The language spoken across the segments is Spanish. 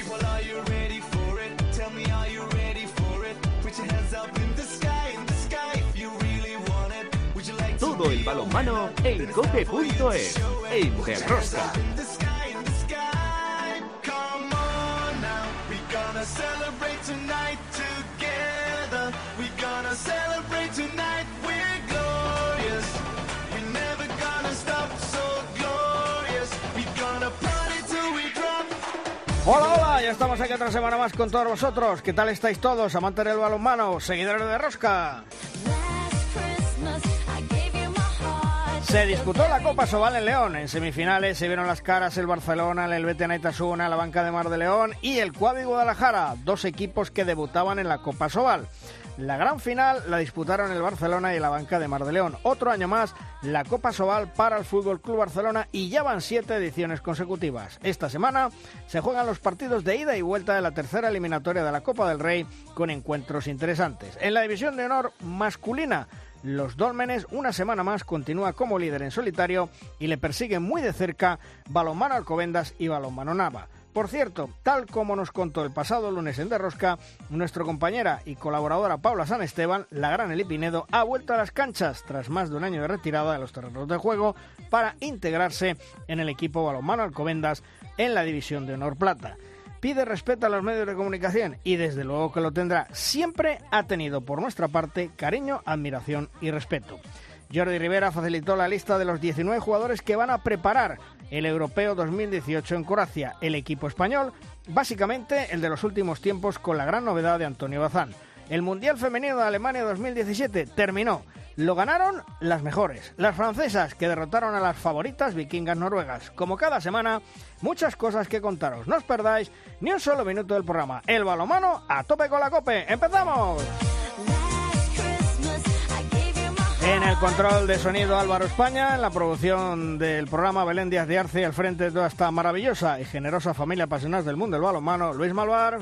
Todo el balonmano en cope.es, en Derrosca. Hola, hola, ya estamos aquí otra semana más con todos vosotros. ¿Qué tal estáis todos, amantes del balonmano, seguidores de Rosca? Se disputó la Copa Sobal en León. En semifinales se vieron las caras el Barcelona, el Helvetia Naitasuna, la Banca de Mar de León y el Quadi Guadalajara, dos equipos que debutaban en la Copa Sobal. La gran final la disputaron el Barcelona y la Banca de Mar de León. Otro año más, la Copa Sobal para el Fútbol Club Barcelona y ya van 7 ediciones consecutivas. Esta semana se juegan los partidos de ida y vuelta de la tercera eliminatoria de la Copa del Rey con encuentros interesantes. En la división de honor masculina, los Dólmenes una semana más continúa como líder en solitario y le persiguen muy de cerca Balonmano Alcobendas y Balonmano Nava. Por cierto, tal como nos contó el pasado lunes en Derrosca, nuestra compañera y colaboradora Paula San Esteban, la gran Eli Pinedo, ha vuelto a las canchas tras más de un año de retirada de los terrenos de juego para integrarse en el equipo Balonmano Alcobendas en la división de honor plata. Pide respeto a los medios de comunicación y desde luego que lo tendrá. Siempre ha tenido por nuestra parte cariño, admiración y respeto. Jordi Rivera facilitó la lista de los 19 jugadores que van a preparar el Europeo 2018 en Croacia, el equipo español, básicamente el de los últimos tiempos con la gran novedad de Antonio Bazán. El Mundial Femenino de Alemania 2017 terminó. Lo ganaron las mejores, las francesas, que derrotaron a las favoritas vikingas noruegas. Como cada semana, muchas cosas que contaros. No os perdáis ni un solo minuto del programa. El balonmano a tope con la COPE. ¡Empezamos! En el control de sonido Álvaro España, en la producción del programa Belén Díaz de Arce, al frente de toda esta maravillosa y generosa familia apasionada del mundo del balonmano, Luis Malvar.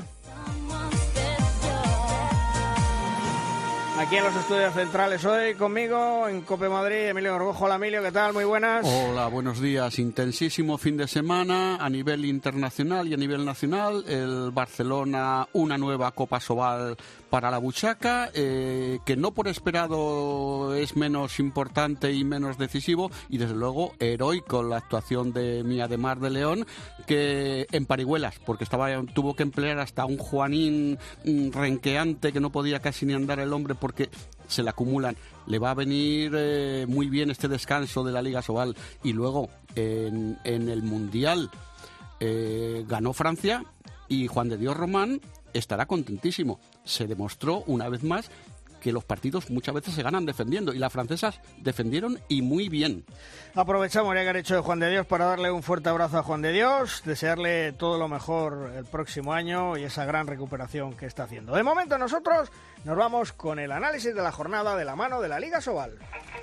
Aquí en los estudios centrales hoy conmigo en Cope Madrid, Emilio Gorgojo. Hola Emilio, ¿qué tal? Muy buenas. Hola, buenos días. Intensísimo fin de semana a nivel internacional y a nivel nacional. El Barcelona, una nueva Copa Sobal para la buchaca, que no por esperado es menos importante y menos decisivo, y desde luego heroico la actuación de Mía de Mar de León, que en parihuelas, porque tuvo que emplear hasta un Juanín renqueante que no podía casi ni andar el hombre porque se le acumulan. Le va a venir muy bien este descanso de la Liga Sobal. Y luego en el Mundial ganó Francia y Juan de Dios Román estará contentísimo. Se demostró una vez más que los partidos muchas veces se ganan defendiendo, y las francesas defendieron y muy bien. Aprovechamos ya que han hecho de Juan de Dios para darle un fuerte abrazo a Juan de Dios, desearle todo lo mejor el próximo año y esa gran recuperación que está haciendo. De momento nosotros nos vamos con el análisis de la jornada de la mano de la Liga Sobal.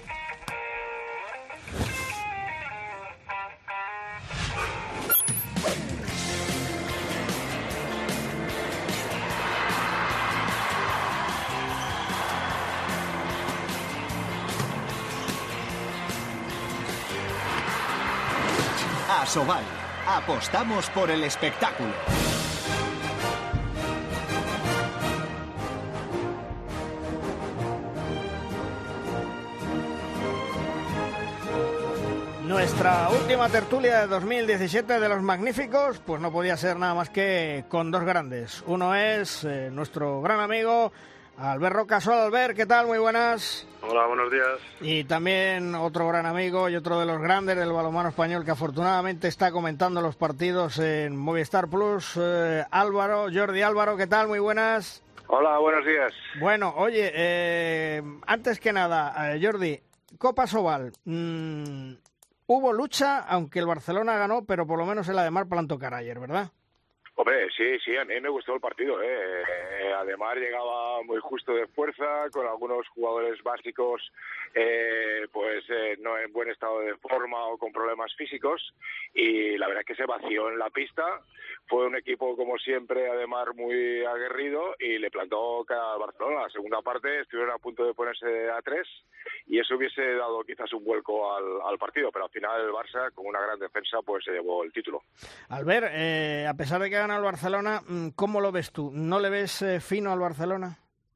Asobal, apostamos por el espectáculo. Nuestra última tertulia de 2017 de los magníficos, pues no podía ser nada más que con dos grandes. Uno es nuestro gran amigo Albert Rocas. Hola Albert, ¿qué tal? Muy buenas. Hola, buenos días. Y también otro gran amigo y otro de los grandes del balonmano español que afortunadamente está comentando los partidos en Movistar Plus, Jordi Álvaro, ¿qué tal? Muy buenas. Hola, buenos días. Bueno, oye, antes que nada, Jordi, Copa Sobal, hubo lucha, aunque el Barcelona ganó, pero por lo menos el Ademar plantó cara ayer, ¿verdad? Hombre, sí, a mí me gustó el partido. Además llegaba muy justo de fuerza, con algunos jugadores básicos no en buen estado de forma o con problemas físicos, y la verdad es que se vació en la pista. Fue un equipo, como siempre, además muy aguerrido, y le plantó cara al Barcelona. La segunda parte estuvieron a punto de ponerse a 3 y eso hubiese dado quizás un vuelco al partido, pero al final el Barça, con una gran defensa, pues se llevó el título. Albert, a pesar de que gana el Barcelona. ¿Cómo lo ves tú? ¿No le ves fino al Barcelona?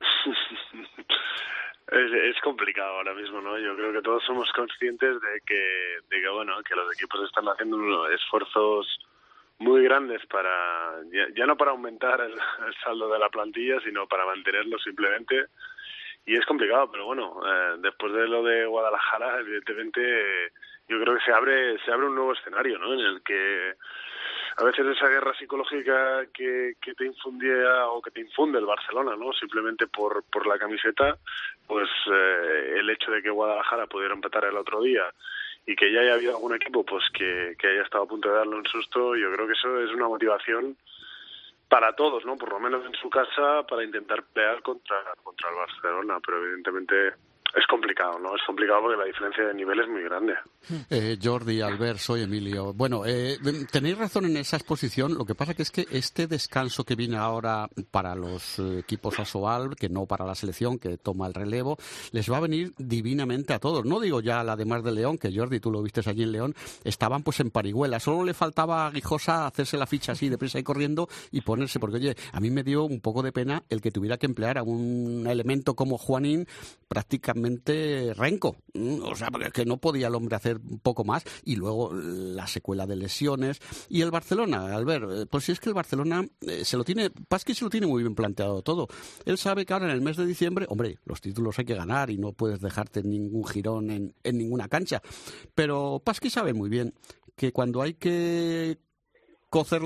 Es complicado ahora mismo, ¿no? Yo creo que todos somos conscientes de que bueno, que los equipos están haciendo unos esfuerzos muy grandes para, ya no para aumentar el saldo de la plantilla, sino para mantenerlo simplemente. Y es complicado, pero bueno, después de lo de Guadalajara, evidentemente, yo creo que se abre un nuevo escenario, ¿no? En el que a veces esa guerra psicológica que te infundía o que te infunde el Barcelona, ¿no? Simplemente por la camiseta, pues el hecho de que Guadalajara pudiera empatar el otro día y que ya haya habido algún equipo pues que haya estado a punto de darle un susto, yo creo que eso es una motivación para todos, ¿no? Por lo menos en su casa, para intentar pelear contra el Barcelona, pero evidentemente es complicado, ¿no? Es complicado porque la diferencia de nivel es muy grande. Jordi, Albert, soy Emilio. Bueno, tenéis razón en esa exposición. Lo que pasa que es que este descanso que viene ahora para los equipos Asobal, que no para la selección, que toma el relevo, les va a venir divinamente a todos. No digo ya la de Mar de León, que Jordi, tú lo viste allí en León, estaban pues en parihuela. Solo le faltaba a Guijosa hacerse la ficha así deprisa y corriendo y ponerse, porque oye, a mí me dio un poco de pena el que tuviera que emplear a un elemento como Juanín prácticamente renco, o sea, porque es que no podía el hombre hacer un poco más, y luego la secuela de lesiones. Y el Barcelona, Albert, pues si es que el Barcelona Pasqui se lo tiene muy bien planteado todo. Él sabe que ahora en el mes de diciembre, hombre, los títulos hay que ganar y no puedes dejarte ningún jirón en ninguna cancha, pero Pasqui sabe muy bien que cuando hay que cocer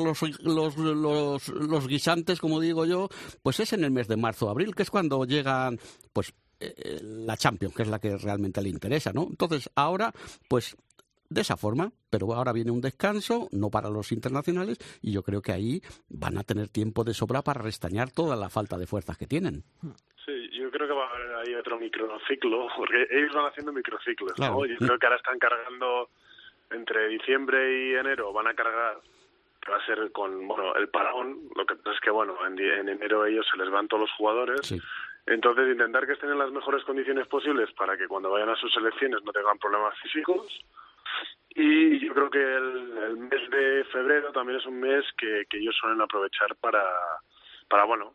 los guisantes, como digo yo, pues es en el mes de marzo o abril, que es cuando llegan pues la Champions, que es la que realmente le interesa, ¿no? Entonces, ahora, pues, de esa forma, pero ahora viene un descanso, no para los internacionales, y yo creo que ahí van a tener tiempo de sobra para restañar toda la falta de fuerzas que tienen. Sí, yo creo que va a haber ahí otro microciclo, porque ellos van haciendo microciclos, claro, ¿no? Yo creo que ahora están cargando, entre diciembre y enero, van a cargar, que va a ser con, bueno, el parón. Lo que pasa es que, bueno, en enero ellos se les van todos los jugadores. Sí. Entonces, intentar que estén en las mejores condiciones posibles para que cuando vayan a sus selecciones no tengan problemas físicos. Y yo creo que el mes de febrero también es un mes que ellos suelen aprovechar para bueno,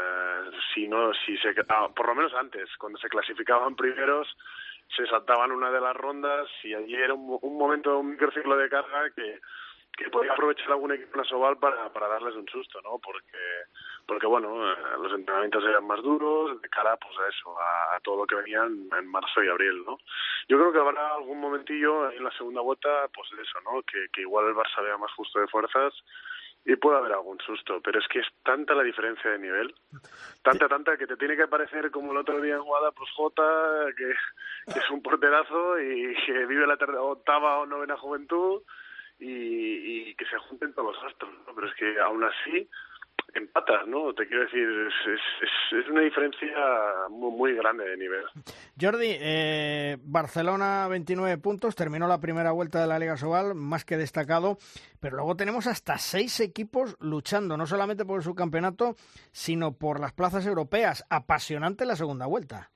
por lo menos antes, cuando se clasificaban primeros, se saltaban una de las rondas y allí era un momento, un microciclo de carga que podía aprovechar algún equipo nacional para darles un susto, ¿no? Porque bueno, los entrenamientos eran más duros de cara pues a eso, a todo lo que venían en marzo y abril, ¿no? Yo creo que habrá algún momentillo en la segunda vuelta, pues de eso, ¿no? Que igual el Barça vea más justo de fuerzas y puede haber algún susto, pero es que es tanta la diferencia de nivel, tanta que te tiene que parecer como el otro día en Guada, pues Jota, que es un porterazo y que vive la octava o novena juventud, y que se junten todos los astros, ¿no? Pero es que aún así empatas, ¿no? Te quiero decir, es una diferencia muy, muy grande de nivel. Jordi, Barcelona 29 puntos, terminó la primera vuelta de la Liga Asobal, más que destacado, pero luego tenemos hasta 6 equipos luchando, no solamente por el subcampeonato, sino por las plazas europeas. Apasionante la segunda vuelta.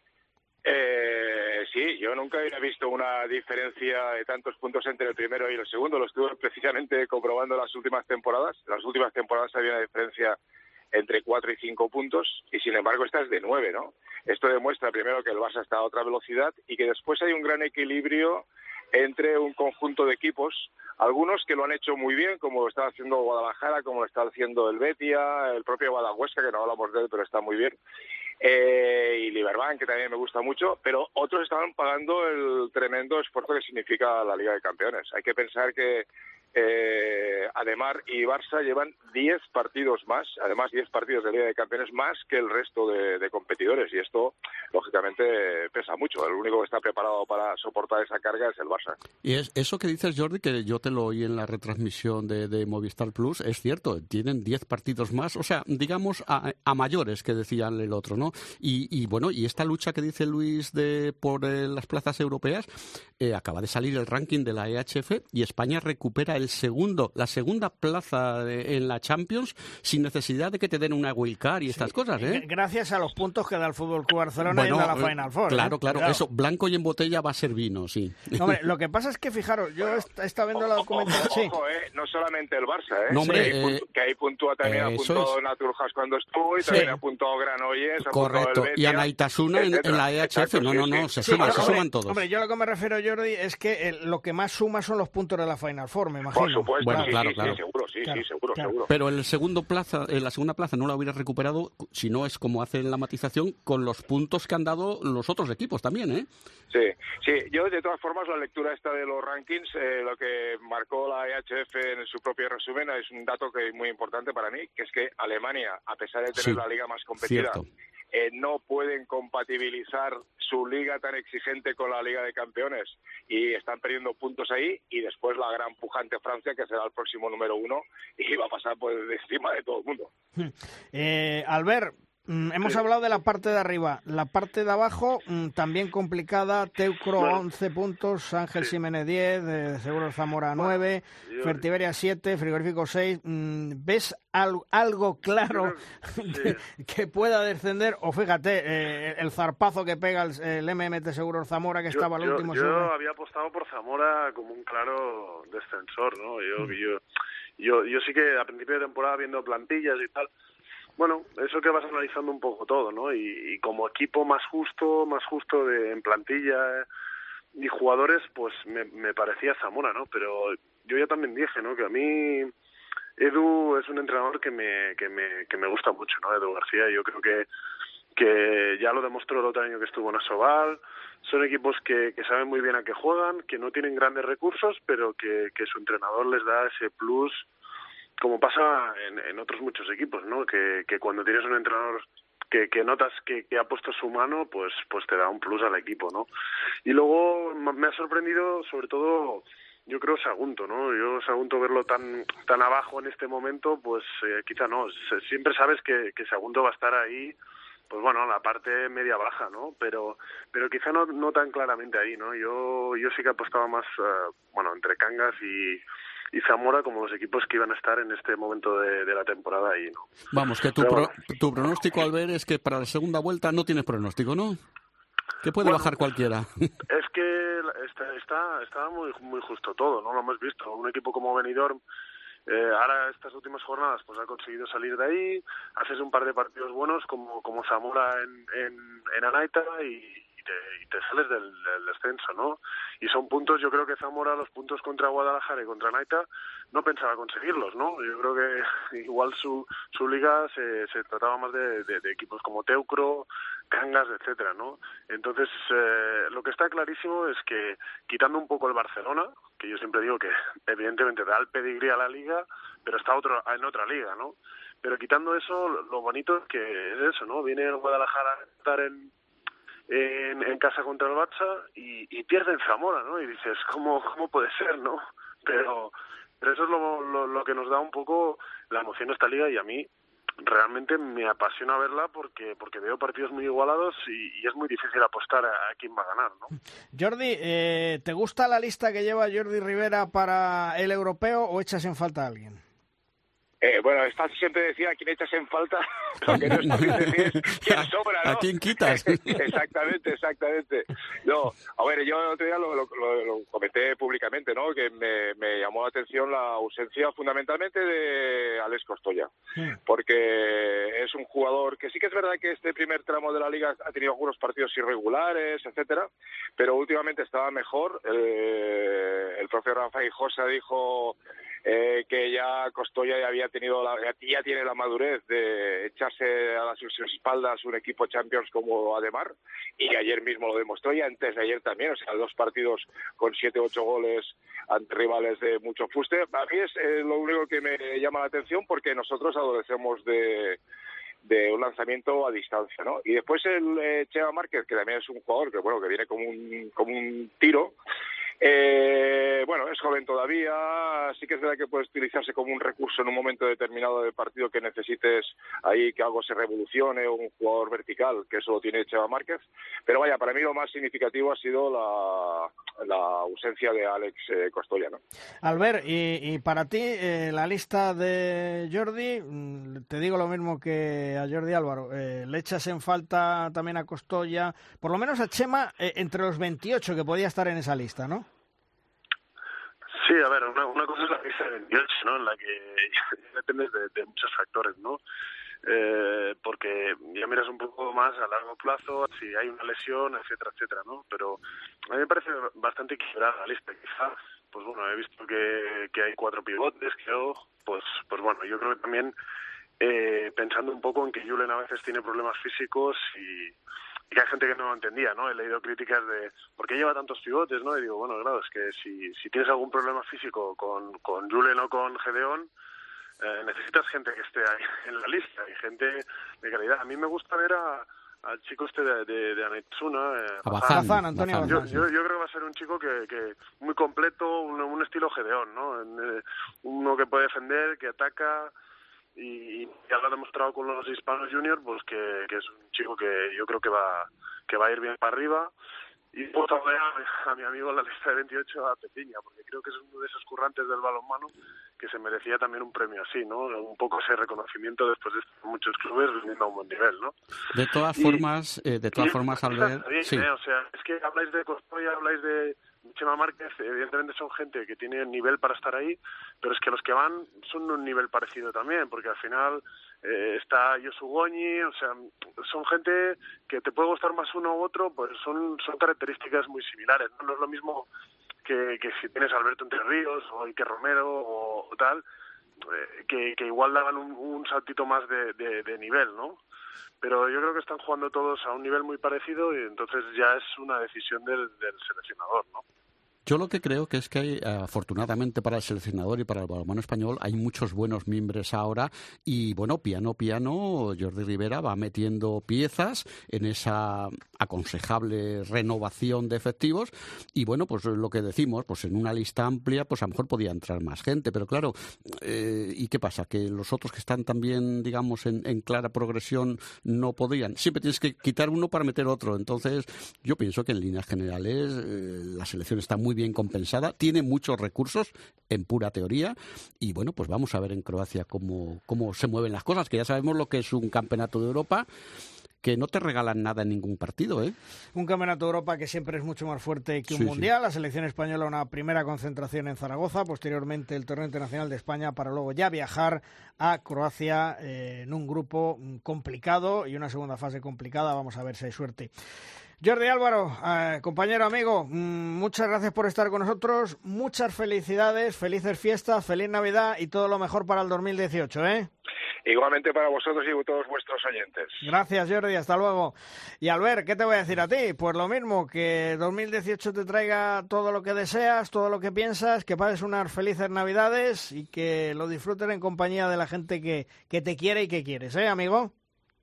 Sí, yo nunca había visto una diferencia de tantos puntos entre el primero y el segundo. Lo estuve precisamente comprobando las últimas temporadas. En las últimas temporadas había una diferencia entre 4 y 5 puntos y sin embargo esta es de 9, ¿no? Esto demuestra primero que el Barça está a otra velocidad y que después hay un gran equilibrio entre un conjunto de equipos, algunos que lo han hecho muy bien, como lo está haciendo Guadalajara, como lo está haciendo el Betia, el propio Guadalajara, que no hablamos de él, pero está muy bien, y Liberbank, que también me gusta mucho, pero otros estaban pagando el tremendo esfuerzo que significa la Liga de Campeones. Hay que pensar que Ademar y Barça llevan 10 partidos más, además 10 partidos de Liga de Campeones más que el resto de competidores, y esto lógicamente pesa mucho. El único que está preparado para soportar esa carga es el Barça. Y es eso que dices, Jordi, que yo te lo oí en la retransmisión de Movistar Plus, es cierto, tienen 10 partidos más, o sea, digamos a mayores, que decían el otro, ¿no? Y bueno, y esta lucha que dice Luis por las plazas europeas, acaba de salir el ranking de la EHF y España recupera la segunda plaza en la Champions sin necesidad de que te den una wildcard y estas cosas, ¿eh? Gracias a los puntos que da el Fútbol Club Barcelona y da la Final Four. Claro, eso, blanco y en botella va a ser vino, sí. Hombre, lo que pasa es que, fijaros, yo estaba viendo la documentación... Ojo, no solamente el Barça, no, hombre, que ahí puntúa también, apuntó Naturjas cuando estuvo, y también apuntó Granollers, correcto, y Anaitasuna en la EHF, no, se suman todos. Hombre, yo a lo que me refiero, Jordi, es que lo que más suma son los puntos de la Final Four, me imagino. Por supuesto, bueno, claro. Seguro. Pero en la segunda plaza no la hubieras recuperado, si no es como hacen la matización, con los puntos que han dado los otros equipos también, ¿eh? Sí, yo de todas formas la lectura esta de los rankings, lo que marcó la EHF en su propio resumen es un dato que es muy importante para mí, que es que Alemania, a pesar de tener la liga más competida, no pueden compatibilizar su liga tan exigente con la Liga de Campeones y están perdiendo puntos ahí, y después la gran pujante Francia, que será el próximo número 1 y va a pasar por encima de todo el mundo. Albert, hemos hablado de la parte de arriba. La parte de abajo, también complicada. Teucro 11 puntos, Ángel Jiménez 10, Seguros Zamora 9, Fertiberia 7, Frigorífico 6. ¿Ves algo claro que pueda descender? O fíjate, el zarpazo que pega el MMT Seguros Zamora, que estaba al último. Yo había apostado por Zamora como un claro descensor, ¿no? Yo sí que a principio de temporada, viendo plantillas y tal, bueno, eso que vas analizando un poco todo, ¿no? Y como equipo más justo en plantilla y jugadores, pues me parecía Zamora, ¿no? Pero yo ya también dije, ¿no? Que a mí Edu es un entrenador que me gusta mucho, ¿no? Edu García. Yo creo que ya lo demostró el otro año que estuvo en Asobal. Son equipos que saben muy bien a qué juegan, que no tienen grandes recursos, pero que su entrenador les da ese plus, como pasa en otros muchos equipos, ¿no? Que cuando tienes un entrenador que notas que ha puesto su mano, pues te da un plus al equipo, ¿no? Y luego me ha sorprendido, sobre todo, yo creo, Sagunto, ¿no? Yo Sagunto, verlo tan abajo en este momento, pues quizá no. Siempre sabes que Sagunto va a estar ahí, pues bueno, la parte media-baja, ¿no? Pero quizá no tan claramente ahí, ¿no? Yo sí que apostaba más, entre Cangas y Zamora como los equipos que iban a estar en este momento de la temporada ahí, ¿no? Vamos, que tu pronóstico, al ver, es que para la segunda vuelta no tienes pronóstico, ¿no? Que puede bajar cualquiera. Es que está muy, muy justo todo, ¿no? Lo hemos visto. Un equipo como Benidorm, ahora estas últimas jornadas, pues ha conseguido salir de ahí, haces un par de partidos buenos como Zamora en Anaita y te sales del descenso, ¿no? Y son puntos, yo creo que Zamora, los puntos contra Guadalajara y contra Naita, no pensaba conseguirlos, ¿no? Yo creo que igual su liga se trataba más de equipos como Teucro, Cangas, etcétera, ¿no? Entonces, lo que está clarísimo es que, quitando un poco el Barcelona, que yo siempre digo que evidentemente da el pedigrí a la liga, pero está en otra liga, ¿no? Pero quitando eso, lo bonito es que es eso, ¿no? Viene el Guadalajara a estar en casa contra el Barça y pierde en Zamora, ¿no? Y dices, ¿cómo puede ser, no? Pero eso es lo que nos da un poco la emoción de esta liga, y a mí realmente me apasiona verla porque veo partidos muy igualados y es muy difícil apostar a quién va a ganar, ¿no? Jordi, ¿te gusta la lista que lleva Jordi Rivera para el europeo o echas en falta a alguien? Bueno, es fácil siempre decir a quién echas en falta, lo que no es fácil decir quién sobra, ¿no? ¿A quién quitas? Exactamente. No, a ver, yo el otro día lo comenté públicamente, ¿no? Que me llamó la atención la ausencia fundamentalmente de Alex Costoya, porque es un jugador que sí que es verdad que este primer tramo de la liga ha tenido algunos partidos irregulares, etcétera, pero últimamente estaba mejor. El profe Rafa Hijosa dijo que ya Costoya ya tiene la madurez de echarse a sus espaldas un equipo Champions como Ademar, y ayer mismo lo demostró, y antes de ayer también, o sea, 2 partidos con 7-8 goles ante rivales de mucho fuste. A mí es lo único que me llama la atención, porque nosotros adolecemos de un lanzamiento a distancia, ¿no? Y después el Chema Márquez, que también es un jugador que viene como un tiro, Bueno, es joven todavía, sí que es verdad que puede utilizarse como un recurso en un momento determinado del partido que necesites ahí que algo se revolucione o un jugador vertical, que eso lo tiene Chema Márquez, pero vaya, para mí lo más significativo ha sido la ausencia de Alex Costoya, ¿no? Albert, y para ti, la lista de Jordi, te digo lo mismo que a Jordi Álvaro, le echas en falta también a Costoya, por lo menos a Chema, entre los 28 que podía estar en esa lista, ¿no? Sí, a ver, una cosa es la lista de 28, ¿no? En la que depende de muchos factores, ¿no? Porque ya miras un poco más a largo plazo, si hay una lesión, etcétera, etcétera, ¿no? Pero a mí me parece bastante equilibrada la lista, quizás. Pues bueno, he visto que hay 4 pivotes, creo, pues bueno, yo creo que también pensando un poco en que Julen a veces tiene problemas físicos y que hay gente que no lo entendía, ¿no? He leído críticas de ¿por qué lleva tantos pivotes, no? Y digo, bueno, claro, es que si tienes algún problema físico con Julen o con Gedeón, necesitas gente que esté ahí en la lista y gente de calidad. A mí me gusta ver al chico este de Anaitasuna, Bazán, Antonio Bazán. Yo creo que va a ser un chico que muy completo, un estilo Gedeón, ¿no? Uno que puede defender, que ataca y ya lo ha demostrado con los Hispanos Junior, pues que es un chico que yo creo que va a ir bien para arriba. Y pues también a mi amigo en la lista de 28, a Petiña, porque creo que es uno de esos currantes del balonmano que se merecía también un premio así, ¿no? Un poco ese reconocimiento después de muchos clubes rindiendo a un buen nivel, ¿no? De todas formas, Albert... Sí. O sea, es que habláis de Costoya, habláis de Chema Márquez, evidentemente son gente que tiene nivel para estar ahí, pero es que los que van son de un nivel parecido también, porque al final está Josu Goñi, o sea, son gente que te puede gustar más uno u otro, pues son características muy similares, ¿no? No es lo mismo que si tienes a Alberto Entre Ríos o Iker Romero o tal, que igual daban un saltito más de nivel, ¿no? Pero yo creo que están jugando todos a un nivel muy parecido y entonces ya es una decisión del seleccionador, ¿no? Yo lo que creo que es que hay, afortunadamente para el seleccionador y para el balonmano español, hay muchos buenos miembros ahora y, bueno, piano, Jordi Rivera va metiendo piezas en esa aconsejable renovación de efectivos y, bueno, pues lo que decimos, pues en una lista amplia, pues a lo mejor podía entrar más gente, pero claro, ¿y qué pasa? Que los otros que están también, digamos, en clara progresión no podrían. Siempre tienes que quitar uno para meter otro. Entonces, yo pienso que en líneas generales la selección está muy bien compensada, tiene muchos recursos en pura teoría y bueno, pues vamos a ver en Croacia cómo se mueven las cosas, que ya sabemos lo que es un campeonato de Europa, que no te regalan nada en ningún partido, ¿eh? Un campeonato de Europa que siempre es mucho más fuerte que un mundial. La selección española una primera concentración en Zaragoza, posteriormente el torneo internacional de España para luego ya viajar a Croacia en un grupo complicado y una segunda fase complicada. Vamos a ver si hay suerte. Jordi Álvaro, compañero, amigo, muchas gracias por estar con nosotros, muchas felicidades, felices fiestas, feliz Navidad y todo lo mejor para el 2018, ¿eh? Igualmente para vosotros y todos vuestros oyentes. Gracias, Jordi, hasta luego. Y Albert, ¿qué te voy a decir a ti? Pues lo mismo, que 2018 te traiga todo lo que deseas, todo lo que piensas, que pases unas felices Navidades y que lo disfrutes en compañía de la gente que te quiere y que quieres, ¿eh, amigo?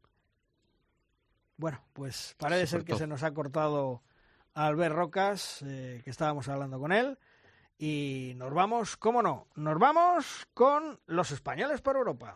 Bueno, pues parece ser que se nos ha cortado a Albert Rocas, que estábamos hablando con él, y nos vamos, ¿cómo no? Nos vamos con los españoles por Europa.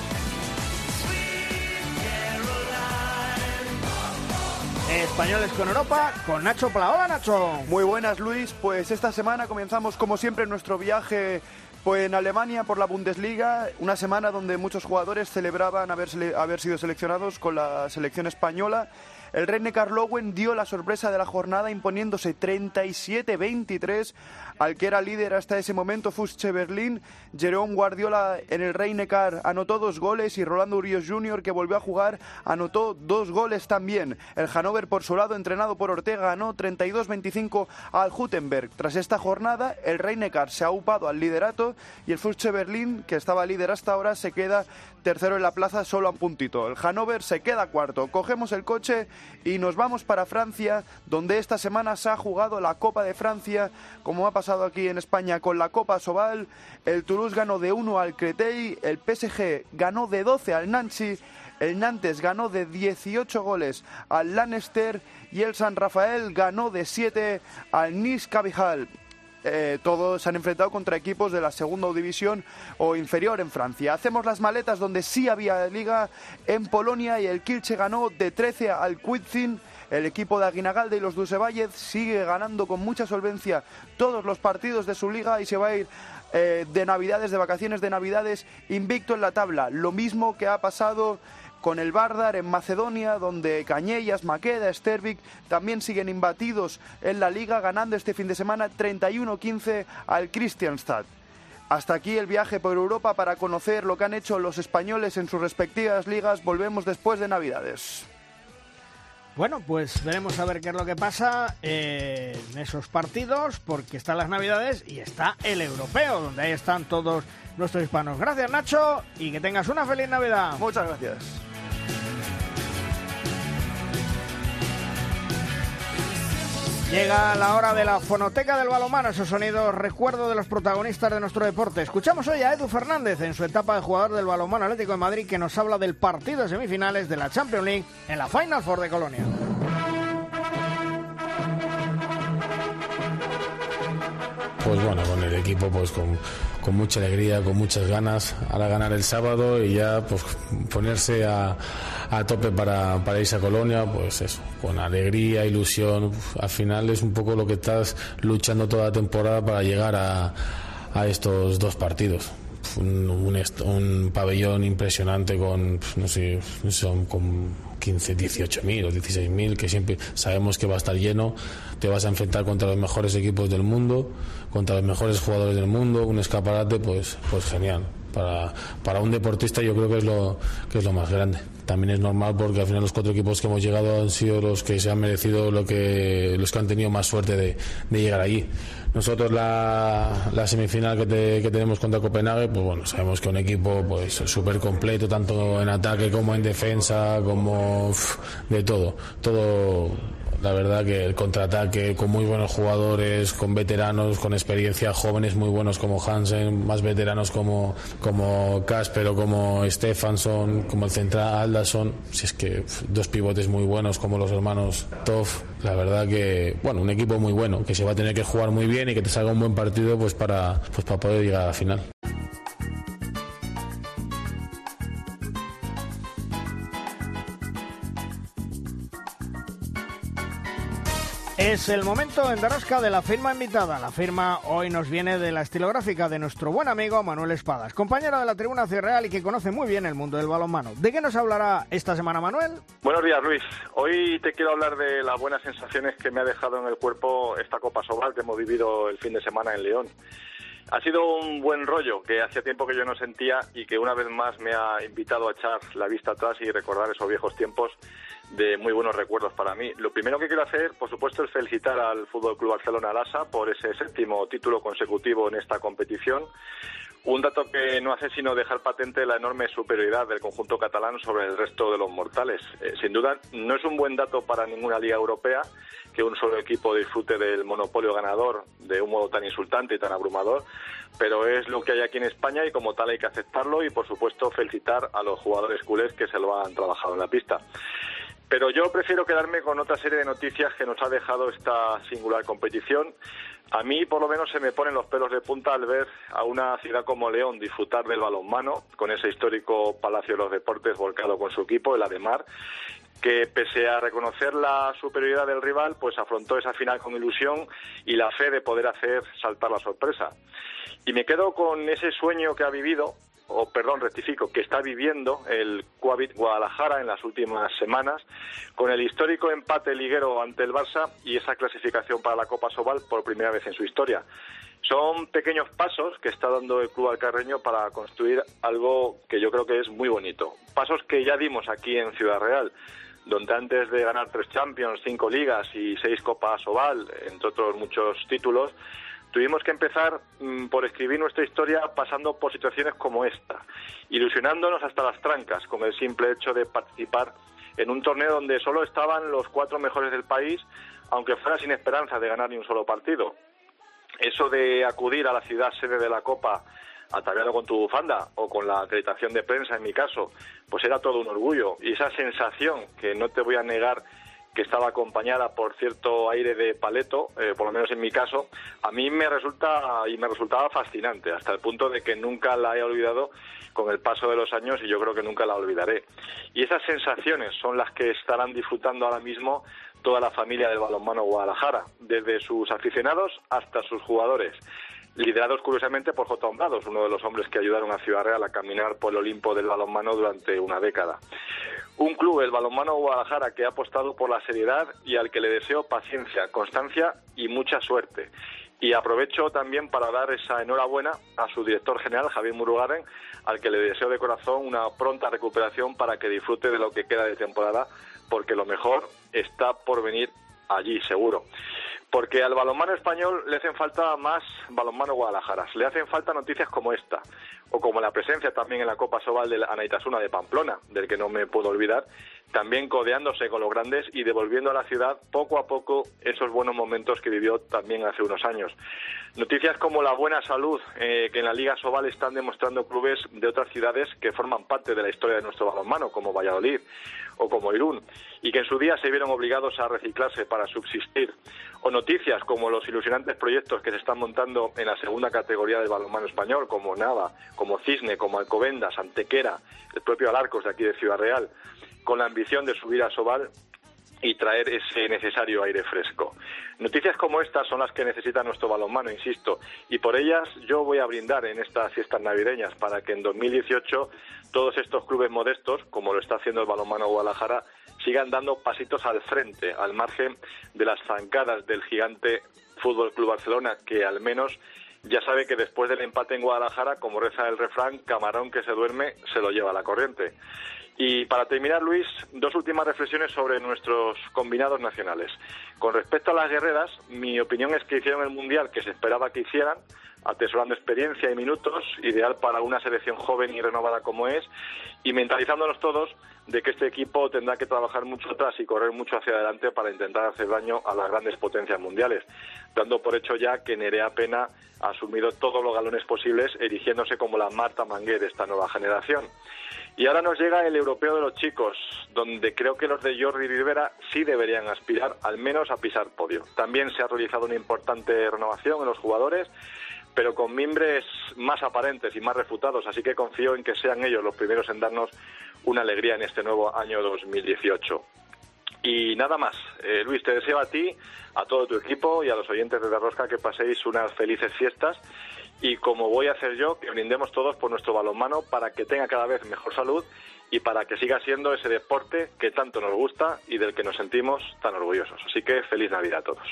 Españoles con Europa, con Nacho Pla. Hola, Nacho. Muy buenas, Luis. Pues esta semana comenzamos, como siempre, nuestro viaje en Alemania por la Bundesliga, una semana donde muchos jugadores celebraban haber sido seleccionados con la selección española. El Rhein-Neckar Löwen dio la sorpresa de la jornada imponiéndose 37-23 al que era líder hasta ese momento Füchse Berlín. Jerome Guardiola en el Rhein-Neckar anotó 2 goles y Rolando Urios Jr., que volvió a jugar, anotó 2 goles también. El Hannover, por su lado, entrenado por Ortega, ganó 32-25 al Gutenberg. Tras esta jornada, el Rhein-Neckar se ha upado al liderato y el Füchse Berlín, que estaba líder hasta ahora, se queda tercero en la plaza solo a un puntito. El Hannover se queda cuarto. Cogemos el coche y nos vamos para Francia, donde esta semana se ha jugado la Copa de Francia, como ha pasado aquí en España con la Copa Sobal. El Toulouse ganó de 1 al Créteil, el PSG ganó de 12 al Nancy, el Nantes ganó de 18 goles al Leinster y el San Rafael ganó de 7 al Nice Capital. todos se han enfrentado contra equipos de la segunda división o inferior en Francia. Hacemos las maletas donde sí había liga en Polonia y el Kielce ganó de 13 al Kwidzyn. El equipo de Aguinagalde y los Dusevalles sigue ganando con mucha solvencia todos los partidos de su liga y se va a ir de Navidades, de vacaciones de Navidades, invicto en la tabla. Lo mismo que ha pasado con el Vardar en Macedonia, donde Cañellas, Maqueda, Stervik también siguen imbatidos en la liga, ganando este fin de semana 31-15 al Kristianstad. Hasta aquí el viaje por Europa para conocer lo que han hecho los españoles en sus respectivas ligas. Volvemos después de Navidades. Bueno, pues veremos a ver qué es lo que pasa en esos partidos, porque están las Navidades y está el europeo, donde ahí están todos nuestros hispanos. Gracias, Nacho, y que tengas una feliz Navidad. Muchas gracias. Llega la hora de la fonoteca del balonmano, esos sonidos recuerdo de los protagonistas de nuestro deporte. Escuchamos hoy a Edu Fernández en su etapa de jugador del Balonmano Atlético de Madrid, que nos habla del partido de semifinales de la Champions League en la Final Four de Colonia. Pues bueno, con el equipo pues con mucha alegría, con muchas ganas, ahora ganar el sábado y ya pues ponerse a tope para irse a Colonia, pues eso, con alegría, ilusión. Al final es un poco lo que estás luchando toda la temporada para llegar a estos dos partidos. Un pabellón impresionante con, no sé, son con 15, 18.000 o 16.000, que siempre sabemos que va a estar lleno. Te vas a enfrentar contra los mejores equipos del mundo, contra los mejores jugadores del mundo, un escaparate pues genial. Para un deportista yo creo que es lo más grande. También es normal porque al final los 4 equipos que hemos llegado han sido los que se han merecido, los que han tenido más suerte de llegar allí. Nosotros la semifinal que tenemos contra Copenhague, pues bueno, sabemos que un equipo pues súper completo, tanto en ataque como en defensa, como de todo. La verdad que el contraataque con muy buenos jugadores, con veteranos, con experiencia, jóvenes muy buenos como Hansen, más veteranos como Casper o como Stefansson, como el central Aldason. Si es que 2 pivotes muy buenos como los hermanos Toff. La verdad que, bueno, un equipo muy bueno, que se va a tener que jugar muy bien y que te salga un buen partido pues para poder llegar a la final. Es el momento en Derrosca de la firma invitada. La firma hoy nos viene de la estilográfica de nuestro buen amigo Manuel Espadas, compañero de la Tribuna Ciudad Real y que conoce muy bien el mundo del balonmano. ¿De qué nos hablará esta semana, Manuel? Buenos días, Luis. Hoy te quiero hablar de las buenas sensaciones que me ha dejado en el cuerpo esta Copa Sobal que hemos vivido el fin de semana en León. Ha sido un buen rollo que hacía tiempo que yo no sentía y que una vez más me ha invitado a echar la vista atrás y recordar esos viejos tiempos de muy buenos recuerdos para mí. Lo primero que quiero hacer, por supuesto, es felicitar al Fútbol Club Barcelona Lassa por ese 7º título consecutivo en esta competición. Un dato que no hace sino dejar patente la enorme superioridad del conjunto catalán sobre el resto de los mortales. Sin duda, no es un buen dato para ninguna liga europea que un solo equipo disfrute del monopolio ganador de un modo tan insultante y tan abrumador, pero es lo que hay aquí en España y como tal hay que aceptarlo y, por supuesto, felicitar a los jugadores culés que se lo han trabajado en la pista. Pero yo prefiero quedarme con otra serie de noticias que nos ha dejado esta singular competición. A mí, por lo menos, se me ponen los pelos de punta al ver a una ciudad como León disfrutar del balonmano, con ese histórico Palacio de los Deportes volcado con su equipo, el Ademar, que pese a reconocer la superioridad del rival, pues afrontó esa final con ilusión y la fe de poder hacer saltar la sorpresa. Y me quedo con ese sueño que ha vivido, que está viviendo el Coavit Guadalajara en las últimas semanas, con el histórico empate liguero ante el Barça y esa clasificación para la Copa Sobal por primera vez en su historia. Son pequeños pasos que está dando el club alcarreño para construir algo que yo creo que es muy bonito. Pasos que ya dimos aquí en Ciudad Real, donde antes de ganar 3 Champions, 5 ligas y 6 Copas Sobal, entre otros muchos títulos, tuvimos que empezar por escribir nuestra historia pasando por situaciones como esta, ilusionándonos hasta las trancas con el simple hecho de participar en un torneo donde solo estaban los 4 mejores del país, aunque fuera sin esperanza de ganar ni un solo partido. Eso de acudir a la ciudad sede de la Copa ataviado con tu bufanda o con la acreditación de prensa, en mi caso, pues era todo un orgullo. Y esa sensación, que no te voy a negar que estaba acompañada por cierto aire de paleto, por lo menos en mi caso, a mí me resultaba fascinante, hasta el punto de que nunca la he olvidado con el paso de los años y yo creo que nunca la olvidaré. Y esas sensaciones son las que estarán disfrutando ahora mismo toda la familia del balonmano Guadalajara, desde sus aficionados hasta sus jugadores, liderados curiosamente por J. Hombrados, uno de los hombres que ayudaron a Ciudad Real a caminar por el Olimpo del balonmano durante una década. Un club, el balonmano Guadalajara, que ha apostado por la seriedad y al que le deseo paciencia, constancia y mucha suerte. Y aprovecho también para dar esa enhorabuena a su director general, Javier Murugarren, al que le deseo de corazón una pronta recuperación para que disfrute de lo que queda de temporada, porque lo mejor está por venir allí, seguro. Porque al balonmano español le hacen falta más balonmano Guadalajara, le hacen falta noticias como esta, o como la presencia también en la Copa Sobal del Anaitasuna de Pamplona, del que no me puedo olvidar, también codeándose con los grandes y devolviendo a la ciudad poco a poco esos buenos momentos que vivió también hace unos años. Noticias como la buena salud que en la Liga Sobal están demostrando clubes de otras ciudades que forman parte de la historia de nuestro balonmano, como Valladolid o como Irún, y que en su día se vieron obligados a reciclarse para subsistir. O noticias como los ilusionantes proyectos que se están montando en la segunda categoría del balonmano español, como Nava, como Cisne, como Alcobendas, Antequera, el propio Alarcos de aquí de Ciudad Real, con la ambición de subir a Sobal y traer ese necesario aire fresco. Noticias como estas son las que necesita nuestro balonmano, insisto, y por ellas yo voy a brindar en estas fiestas navideñas para que en 2018 todos estos clubes modestos, como lo está haciendo el balonmano Guadalajara, sigan dando pasitos al frente, al margen de las zancadas del gigante Fútbol Club Barcelona, que al menos ya sabe que después del empate en Guadalajara, como reza el refrán, camarón que se duerme se lo lleva la corriente. Y para terminar, Luis, dos últimas reflexiones sobre nuestros combinados nacionales. Con respecto a las guerreras, mi opinión es que hicieron el Mundial que se esperaba que hicieran, atesorando experiencia y minutos, ideal para una selección joven y renovada como es, y mentalizándonos todos de que este equipo tendrá que trabajar mucho atrás y correr mucho hacia adelante para intentar hacer daño a las grandes potencias mundiales, dando por hecho ya que Nerea Pena ha asumido todos los galones posibles, erigiéndose como la Marta Mangué de esta nueva generación. Y ahora nos llega el europeo de los chicos, donde creo que los de Jordi Rivera sí deberían aspirar al menos a pisar podio. También se ha realizado una importante renovación en los jugadores, pero con mimbres más aparentes y más refutados, así que confío en que sean ellos los primeros en darnos una alegría en este nuevo año 2018. Y nada más, Luis, te deseo a ti, a todo tu equipo y a los oyentes de La Rosca que paséis unas felices fiestas, y como voy a hacer yo, que brindemos todos por nuestro balonmano para que tenga cada vez mejor salud y para que siga siendo ese deporte que tanto nos gusta y del que nos sentimos tan orgullosos. Así que feliz Navidad a todos.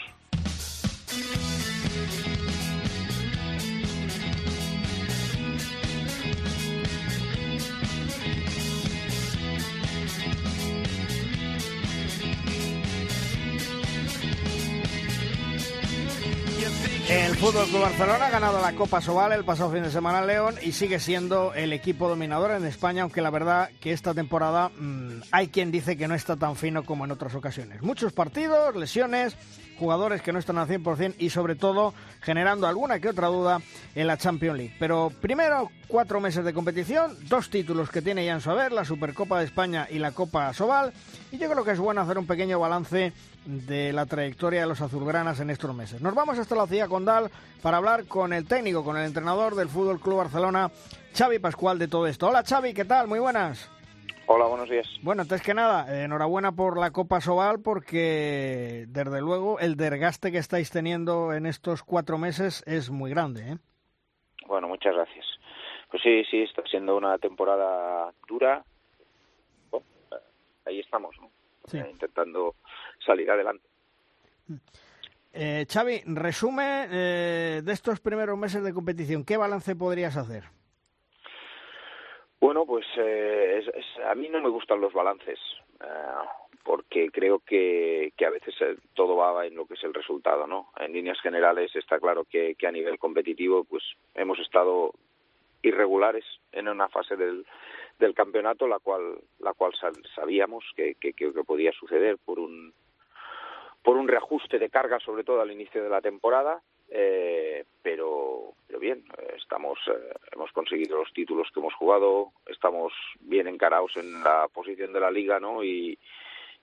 El Fútbol Club Barcelona ha ganado la Copa Sobal el pasado fin de semana en León y sigue siendo el equipo dominador en España, aunque la verdad que esta temporada hay quien dice que no está tan fino como en otras ocasiones. Muchos partidos, lesiones, jugadores que no están al 100% y sobre todo generando alguna que otra duda en la Champions League. Pero primero, 4 meses de competición, 2 títulos que tiene ya en su haber, la Supercopa de España y la Copa Sobal, y yo creo que es bueno hacer un pequeño balance de la trayectoria de los azulgranas en estos meses. Nos vamos hasta la ciudad condal para hablar con el técnico, con el entrenador del Fútbol Club Barcelona, Xavi Pascual, de todo esto. Hola Xavi, ¿qué tal? Muy buenas. Hola, buenos días. Bueno, antes que nada, enhorabuena por la Copa Sobal, porque desde luego el desgaste que estáis teniendo en estos 4 meses es muy grande, ¿eh? Bueno, muchas gracias. Pues sí, está siendo una temporada dura. Bueno, ahí estamos, ¿no? Sí. Intentando salir adelante. Xavi, resume de estos primeros meses de competición, ¿qué balance podrías hacer? Bueno, pues a mí no me gustan los balances, porque creo que a veces todo va en lo que es el resultado, ¿no? En líneas generales está claro que a nivel competitivo pues hemos estado irregulares en una fase del campeonato, la cual sabíamos que podía suceder por un reajuste de carga, sobre todo al inicio de la temporada, pero bien, hemos conseguido los títulos que hemos jugado, estamos bien encarados en la posición de la liga, ¿no? Y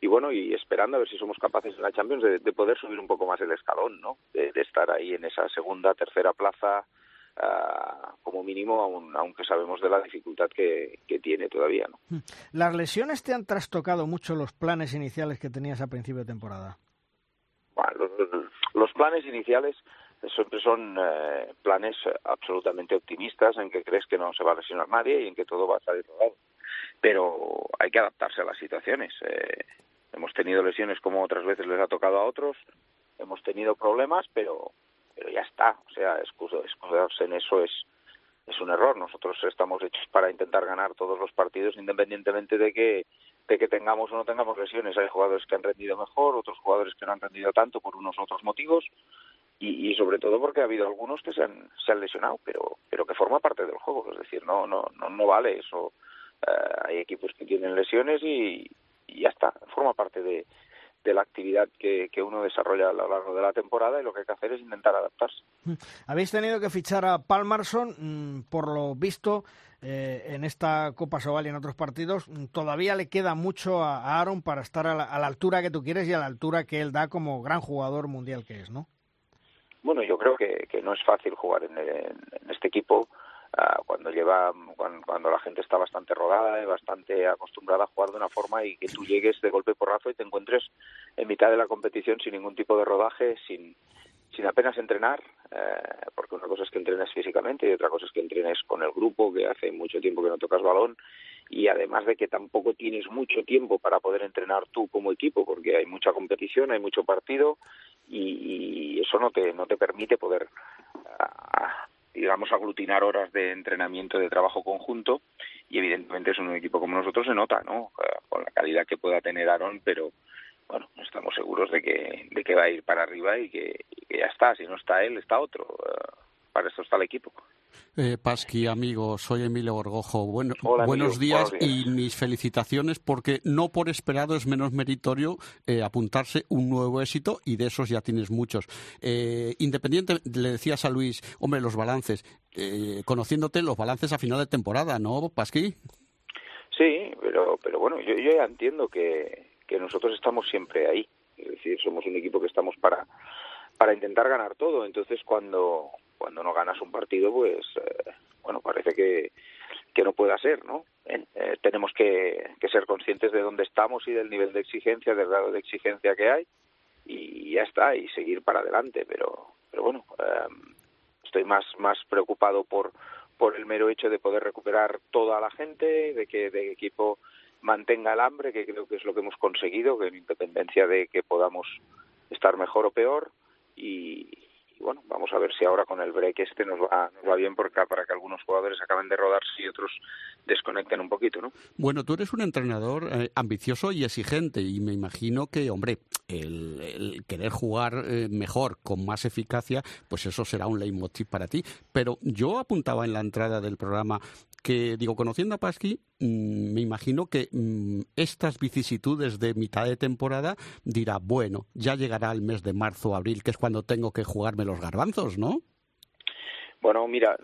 bueno, y esperando a ver si somos capaces en la Champions de poder subir un poco más el escalón, ¿no? De estar ahí en esa segunda, tercera plaza, como mínimo, aunque sabemos de la dificultad que tiene todavía, ¿no? ¿Las lesiones te han trastocado mucho los planes iniciales que tenías a principio de temporada? Bueno, los planes iniciales siempre son planes absolutamente optimistas, en que crees que no se va a lesionar nadie y en que todo va a salir rodado. Pero hay que adaptarse a las situaciones. Hemos tenido lesiones como otras veces les ha tocado a otros, hemos tenido problemas, pero ya está. O sea, excusarse en eso es un error. Nosotros estamos hechos para intentar ganar todos los partidos, independientemente de que tengamos o no tengamos lesiones. Hay jugadores que han rendido mejor, otros jugadores que no han rendido tanto por unos u otros motivos, y sobre todo porque ha habido algunos que se han lesionado, pero que forma parte del juego. Es decir, no vale eso. Hay equipos que tienen lesiones y ya está, forma parte de la actividad que uno desarrolla a lo largo de la temporada, y lo que hay que hacer es intentar adaptarse. Habéis tenido que fichar a Palmarsson, por lo visto, en esta Copa Sobal y en otros partidos. Todavía le queda mucho a Aaron para estar a la altura que tú quieres y a la altura que él da como gran jugador mundial que es, ¿no? Bueno, yo creo que no es fácil jugar en este equipo cuando la gente está bastante rodada y bastante acostumbrada a jugar de una forma, y que tú llegues de golpe y porrazo y te encuentres en mitad de la competición sin ningún tipo de rodaje, sin apenas entrenar, porque una cosa es que entrenes físicamente y otra cosa es que entrenes con el grupo, que hace mucho tiempo que no tocas balón, y además de que tampoco tienes mucho tiempo para poder entrenar tú como equipo, porque hay mucha competición, hay mucho partido, y eso no te permite poder digamos, aglutinar horas de entrenamiento, de trabajo conjunto, y evidentemente es un equipo como nosotros, se nota, ¿no? Con la calidad que pueda tener Aaron, pero bueno, estamos seguros de que va a ir para arriba y que ya está. Si no está él, está otro. Para eso está el equipo. Pasqui, amigo, soy Emilio Gorgojo. Hola, buenos días, buenos días y mis felicitaciones, porque no por esperado es menos meritorio apuntarse un nuevo éxito, y de esos ya tienes muchos. Independiente, le decías a Luis, hombre, los balances, conociéndote los balances a final de temporada, ¿no, Pasqui? Sí, pero bueno, yo ya entiendo que nosotros estamos siempre ahí. Es decir, somos un equipo que estamos para intentar ganar todo. Entonces, cuando no ganas un partido, pues bueno, parece que no pueda ser, ¿no? Tenemos que ser conscientes de dónde estamos y del nivel de exigencia, del grado de exigencia que hay, y ya está, y seguir para adelante. Pero bueno, estoy más preocupado por el mero hecho de poder recuperar toda la gente, de que el equipo mantenga el hambre, que creo que es lo que hemos conseguido, que en independencia de que podamos estar mejor o peor, y bueno, vamos a ver si ahora con el break nos va bien, para que algunos jugadores acaben de rodarse y otros desconecten un poquito, ¿no? Bueno, tú eres un entrenador ambicioso y exigente, y me imagino que, hombre, el querer jugar mejor, con más eficacia, pues eso será un leitmotiv para ti. Pero yo apuntaba en la entrada del programa que, digo, conociendo a Pasqui, me imagino que estas vicisitudes de mitad de temporada dirá, bueno, ya llegará el mes de marzo o abril, que es cuando tengo que jugarme los garbanzos, ¿no? Bueno, mira,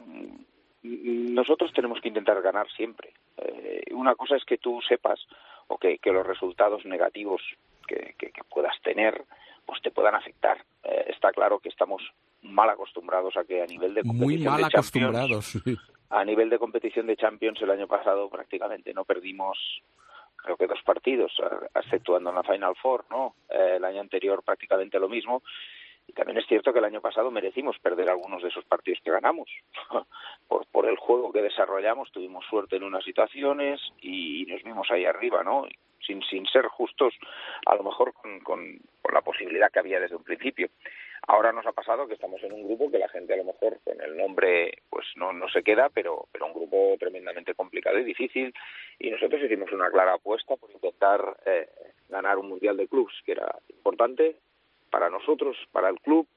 nosotros tenemos que intentar ganar siempre. Una cosa es que tú sepas, o que los resultados negativos que puedas tener, pues te puedan afectar. Está claro que estamos mal acostumbrados a que a nivel de competición muy mal acostumbrados. A nivel de competición de Champions, el año pasado prácticamente no perdimos, creo que 2 partidos, exceptuando en la Final Four, ¿no? El año anterior prácticamente lo mismo. Y también es cierto que el año pasado merecimos perder algunos de esos partidos que ganamos. por el juego que desarrollamos, tuvimos suerte en unas situaciones y nos vimos ahí arriba, ¿no? Sin ser justos, a lo mejor con la posibilidad que había desde un principio. Ahora nos ha pasado que estamos en un grupo que la gente, a lo mejor con el nombre pues no se queda, pero un grupo tremendamente complicado y difícil, y nosotros hicimos una clara apuesta por intentar ganar un mundial de clubs, que era importante para nosotros, para el club,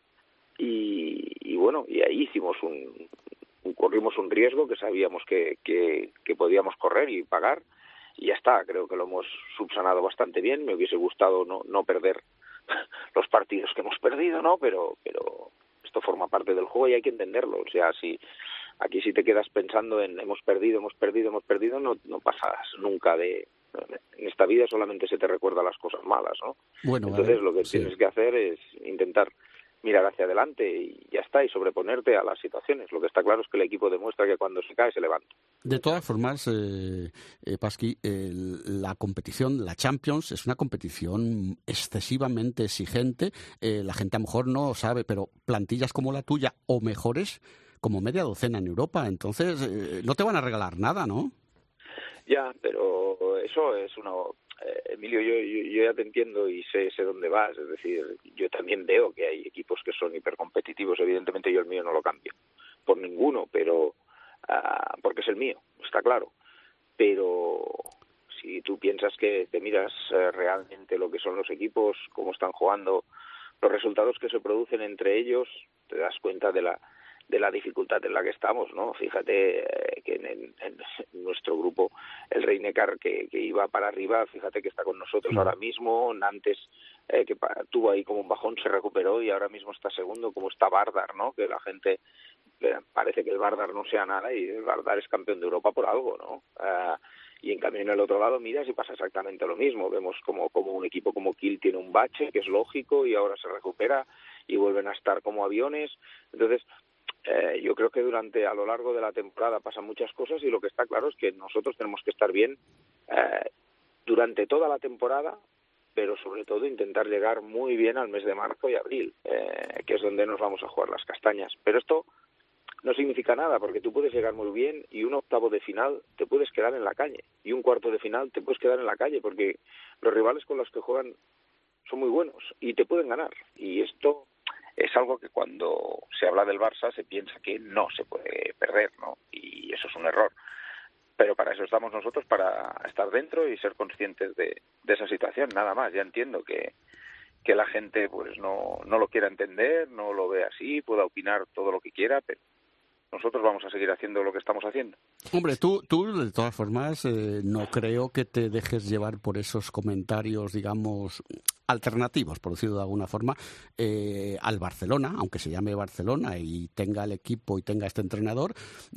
y bueno, y ahí corrimos un riesgo que sabíamos que podíamos correr y pagar, y ya está. Creo que lo hemos subsanado bastante bien. Me hubiese gustado no perder los partidos que hemos perdido, ¿no? Pero esto forma parte del juego y hay que entenderlo. O sea, si te quedas pensando en hemos perdido, no pasas nunca de En esta vida solamente se te recuerda las cosas malas, ¿no? Bueno, entonces vale, lo que tienes que hacer es intentar mirar hacia adelante y ya está, y sobreponerte a las situaciones. Lo que está claro es que el equipo demuestra que cuando se cae se levanta. De todas formas, Pasqui, la competición, la Champions, es una competición excesivamente exigente. La gente a lo mejor no sabe, pero plantillas como la tuya o mejores, como media docena en Europa. Entonces, no te van a regalar nada, ¿no? Ya, pero eso es una... Emilio, yo ya te entiendo y sé dónde vas. Es decir, yo también veo que hay equipos que son hipercompetitivos. Evidentemente yo el mío no lo cambio por ninguno, pero porque es el mío, está claro. Pero si tú piensas que te miras realmente lo que son los equipos, cómo están jugando, los resultados que se producen entre ellos, te das cuenta de la dificultad en la que estamos, ¿no? Fíjate que en nuestro grupo el Rhein-Neckar que iba para arriba, fíjate que está con nosotros ahora mismo. Nantes, que tuvo ahí como un bajón, se recuperó y ahora mismo está segundo, como está Vardar, ¿no? Que la gente parece que el Vardar no sea nada y el Vardar es campeón de Europa por algo, ¿no? Y en cambio en el otro lado miras y pasa exactamente lo mismo. Vemos como un equipo como Kiel tiene un bache, que es lógico, y ahora se recupera y vuelven a estar como aviones. Entonces, yo creo que a lo largo de la temporada pasan muchas cosas y lo que está claro es que nosotros tenemos que estar bien durante toda la temporada, pero sobre todo intentar llegar muy bien al mes de marzo y abril, que es donde nos vamos a jugar las castañas. Pero esto no significa nada, porque tú puedes llegar muy bien y un octavo de final te puedes quedar en la calle y un cuarto de final te puedes quedar en la calle, porque los rivales con los que juegan son muy buenos y te pueden ganar. Y esto es algo que cuando se habla del Barça se piensa que no se puede perder, ¿no? Y eso es un error. Pero para eso estamos nosotros, para estar dentro y ser conscientes de esa situación, nada más. Ya entiendo que la gente pues no lo quiera entender, no lo ve así, pueda opinar todo lo que quiera, pero nosotros vamos a seguir haciendo lo que estamos haciendo. Hombre, tú de todas formas, no creo que te dejes llevar por esos comentarios, digamos, alternativos, por decirlo de alguna forma, al Barcelona, aunque se llame Barcelona y tenga el equipo y tenga este entrenador,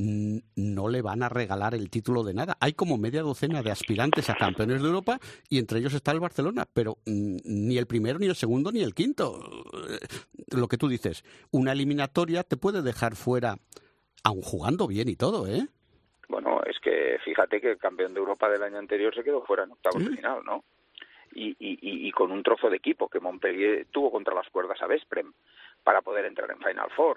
no le van a regalar el título de nada. Hay como media docena de aspirantes a campeones de Europa y entre ellos está el Barcelona, pero ni el primero, ni el segundo, ni el quinto. Lo que tú dices, una eliminatoria te puede dejar fuera, aun jugando bien y todo, ¿eh? Bueno, es que fíjate que el campeón de Europa del año anterior se quedó fuera en octavos de final, ¿no? Y con un trozo de equipo que Montpellier tuvo contra las cuerdas a Vesprem para poder entrar en Final Four.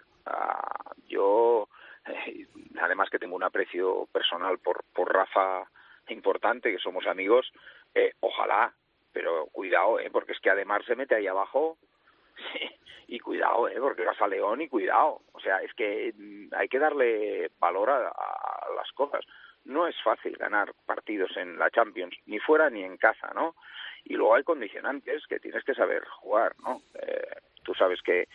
Yo, además que tengo un aprecio personal por Rafa importante, que somos amigos, ojalá, pero cuidado, porque es que además se mete ahí abajo. Y cuidado, porque vas a León y cuidado. O sea, es que hay que darle valor a las cosas. No es fácil ganar partidos en la Champions, ni fuera ni en casa, ¿no? Y luego hay condicionantes que tienes que saber jugar, ¿no? Tú sabes que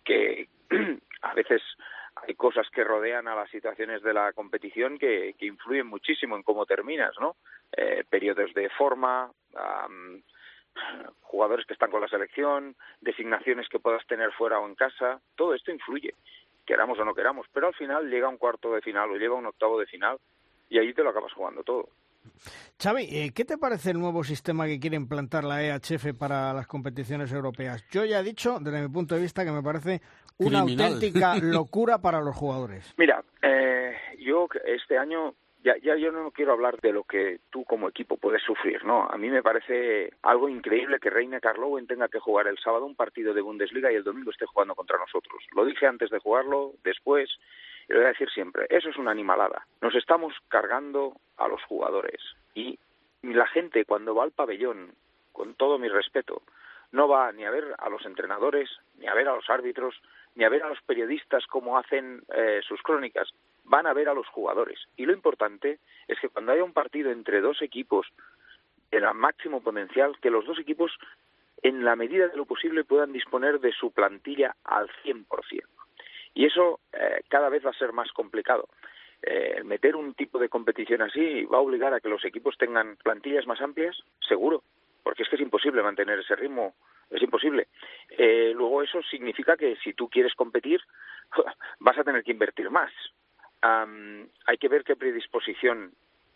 a veces hay cosas que rodean a las situaciones de la competición que influyen muchísimo en cómo terminas, ¿no? Periodos de forma, jugadores que están con la selección, designaciones que puedas tener fuera o en casa, todo esto influye, queramos o no queramos, pero al final llega un cuarto de final o llega un octavo de final y ahí te lo acabas jugando todo. Xavi, ¿qué te parece el nuevo sistema que quiere implantar la EHF para las competiciones europeas? Yo ya he dicho, desde mi punto de vista, que me parece una auténtica locura para los jugadores. Mira, yo este año ya yo no quiero hablar de lo que tú como equipo puedes sufrir, ¿no? A mí me parece algo increíble que Rhein-Neckar Löwen tenga que jugar el sábado un partido de Bundesliga y el domingo esté jugando contra nosotros. Lo dije antes de jugarlo, después, y lo voy a decir siempre, eso es una animalada. Nos estamos cargando a los jugadores y la gente cuando va al pabellón, con todo mi respeto, no va ni a ver a los entrenadores, ni a ver a los árbitros, ni a ver a los periodistas cómo hacen sus crónicas, van a ver a los jugadores. Y lo importante es que cuando haya un partido entre dos equipos en el máximo potencial, que los dos equipos, en la medida de lo posible, puedan disponer de su plantilla al 100%. Y eso cada vez va a ser más complicado. Meter un tipo de competición así va a obligar a que los equipos tengan plantillas más amplias, seguro, porque es que es imposible mantener ese ritmo, es imposible. Luego eso significa que si tú quieres competir, vas a tener que invertir más. Hay que ver qué predisposición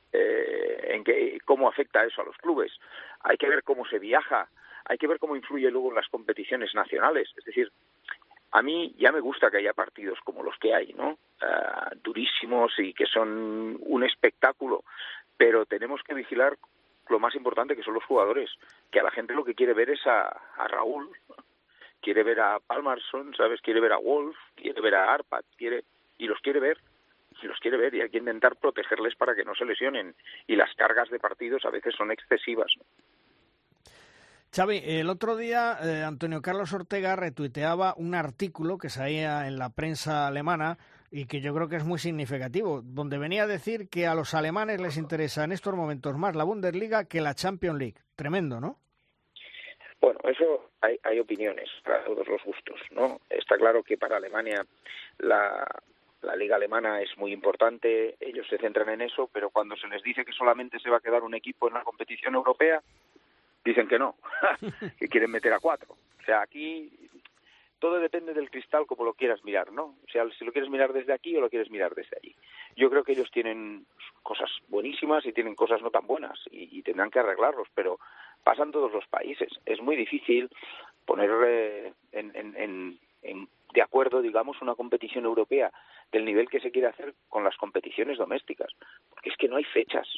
cómo afecta eso a los clubes. Hay que ver cómo se viaja, hay que ver cómo influye luego en las competiciones nacionales. Es decir, a mí ya me gusta que haya partidos como los que hay, ¿no? Durísimos y que son un espectáculo, pero tenemos que vigilar lo más importante, que son los jugadores, que a la gente lo que quiere ver es a Raúl, quiere ver a Palmarsson, ¿sabes? Quiere ver a Wolf, quiere ver a Arpad, los quiere ver, y hay que intentar protegerles para que no se lesionen, y las cargas de partidos a veces son excesivas, ¿no? Xavi, el otro día Antonio Carlos Ortega retuiteaba un artículo que salía en la prensa alemana y que yo creo que es muy significativo, donde venía a decir que a los alemanes les interesa en estos momentos más la Bundesliga que la Champions League. Tremendo, ¿no? Bueno, eso hay opiniones para todos los gustos, ¿no? Está claro que para Alemania la liga alemana es muy importante, ellos se centran en eso, pero cuando se les dice que solamente se va a quedar un equipo en la competición europea, dicen que no, que quieren meter a 4. O sea, aquí todo depende del cristal como lo quieras mirar, ¿no? O sea, si lo quieres mirar desde aquí o lo quieres mirar desde allí. Yo creo que ellos tienen cosas buenísimas y tienen cosas no tan buenas y tendrán que arreglarlos, pero pasan todos los países. Es muy difícil poner de acuerdo, digamos, una competición europea del nivel que se quiere hacer con las competiciones domésticas, porque es que no hay fechas.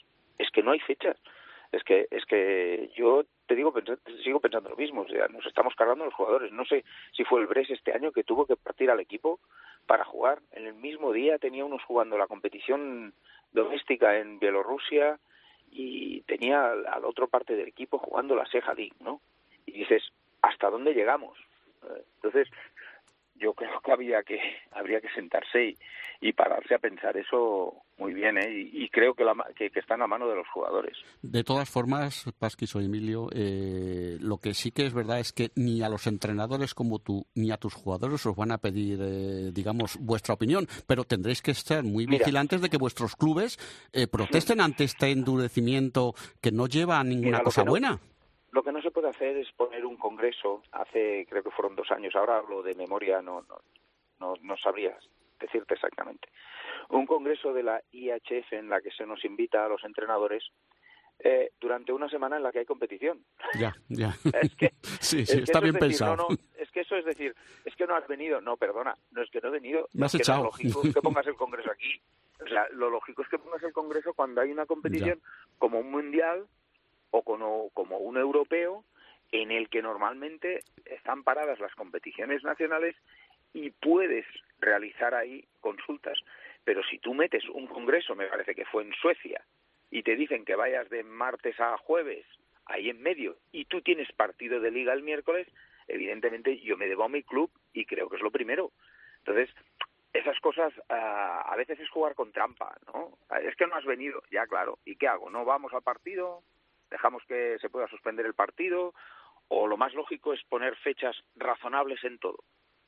Es que yo sigo pensando lo mismo, o sea, nos estamos cargando a los jugadores. No sé si fue el Brest este año que tuvo que partir al equipo para jugar. En el mismo día tenía unos jugando la competición doméstica en Bielorrusia y tenía a la otra parte del equipo jugando la Seja League, ¿no? Y dices, ¿hasta dónde llegamos? Entonces, yo creo que habría que sentarse y pararse a pensar eso muy bien, ¿eh? Y creo que está en la mano de los jugadores. De todas formas, Pasquis o Emilio, lo que sí que es verdad es que ni a los entrenadores como tú ni a tus jugadores os van a pedir, digamos, vuestra opinión, pero tendréis que estar muy vigilantes de que vuestros clubes protesten ante este endurecimiento que no lleva a ninguna cosa buena. Lo que no se puede hacer es poner un congreso, creo que fueron 2 años, ahora hablo de memoria, no sabría decirte exactamente. Un congreso de la IHF en la que se nos invita a los entrenadores durante una semana en la que hay competición. Ya. Sí, que está bien pensado. No, es que eso es decir, es que no has venido. No, perdona, no es que no he venido. Me has echado. Lo lógico es que pongas el congreso aquí. O sea, lo lógico es que pongas el congreso cuando hay una competición como un mundial o como un europeo, en el que normalmente están paradas las competiciones nacionales y puedes realizar ahí consultas. Pero si tú metes un congreso, me parece que fue en Suecia, y te dicen que vayas de martes a jueves, ahí en medio, y tú tienes partido de liga el miércoles, evidentemente yo me debo a mi club y creo que es lo primero. Entonces, esas cosas a veces es jugar con trampa, ¿no? Es que no has venido, ya claro, ¿y qué hago? ¿No vamos al partido? ¿Dejamos que se pueda suspender el partido? O lo más lógico es poner fechas razonables en todo.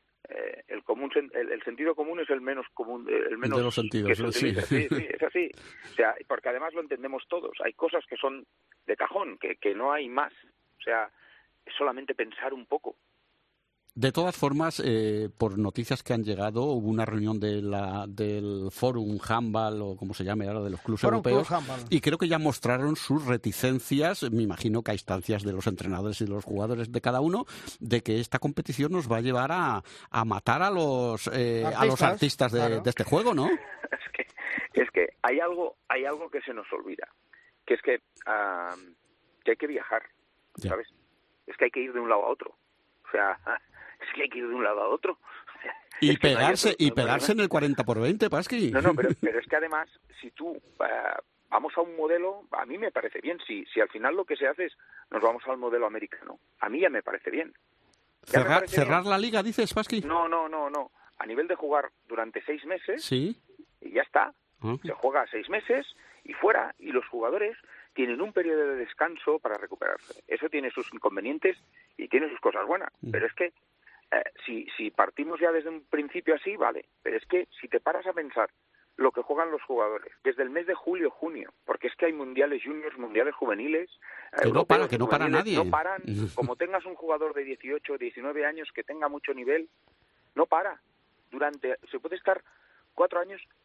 El sentido común es el menos común, el menos de los sentidos, sí, es así. O sea, porque además lo entendemos todos. Hay cosas que son de cajón, que no hay más. O sea, es solamente pensar un poco. De todas formas, por noticias que han llegado, hubo una reunión del Fórum Handball, o como se llame ahora, de los clubes europeos, y creo que ya mostraron sus reticencias, me imagino que a instancias de los entrenadores y de los jugadores de cada uno, de que esta competición nos va a llevar a matar a los artistas de este juego, ¿no? Es que hay algo que se nos olvida, que es que hay que viajar, ¿sabes? Es que hay que ir de un lado a otro. O sea, es que hay que ir de un lado a otro. Y pegarse en el 40x20, Pasqui. No, pero es que además, si tú vamos a un modelo, a mí me parece bien. Si al final lo que se hace es, nos vamos al modelo americano. A mí ya me parece bien. ¿Cerrar la liga, dices, Pasqui? No. A nivel de jugar durante 6 meses, ¿sí? Y ya está. Se juega 6 meses y fuera, y los jugadores tienen un periodo de descanso para recuperarse. Eso tiene sus inconvenientes y tiene sus cosas buenas. Pero es que si partimos ya desde un principio así, vale. Pero es que si te paras a pensar lo que juegan los jugadores desde el mes de julio, junio, porque es que hay mundiales juniors, mundiales juveniles, que no para nadie. No paran. Como tengas un jugador de 18 o 19 años que tenga mucho nivel, no para. Se puede estar 4 años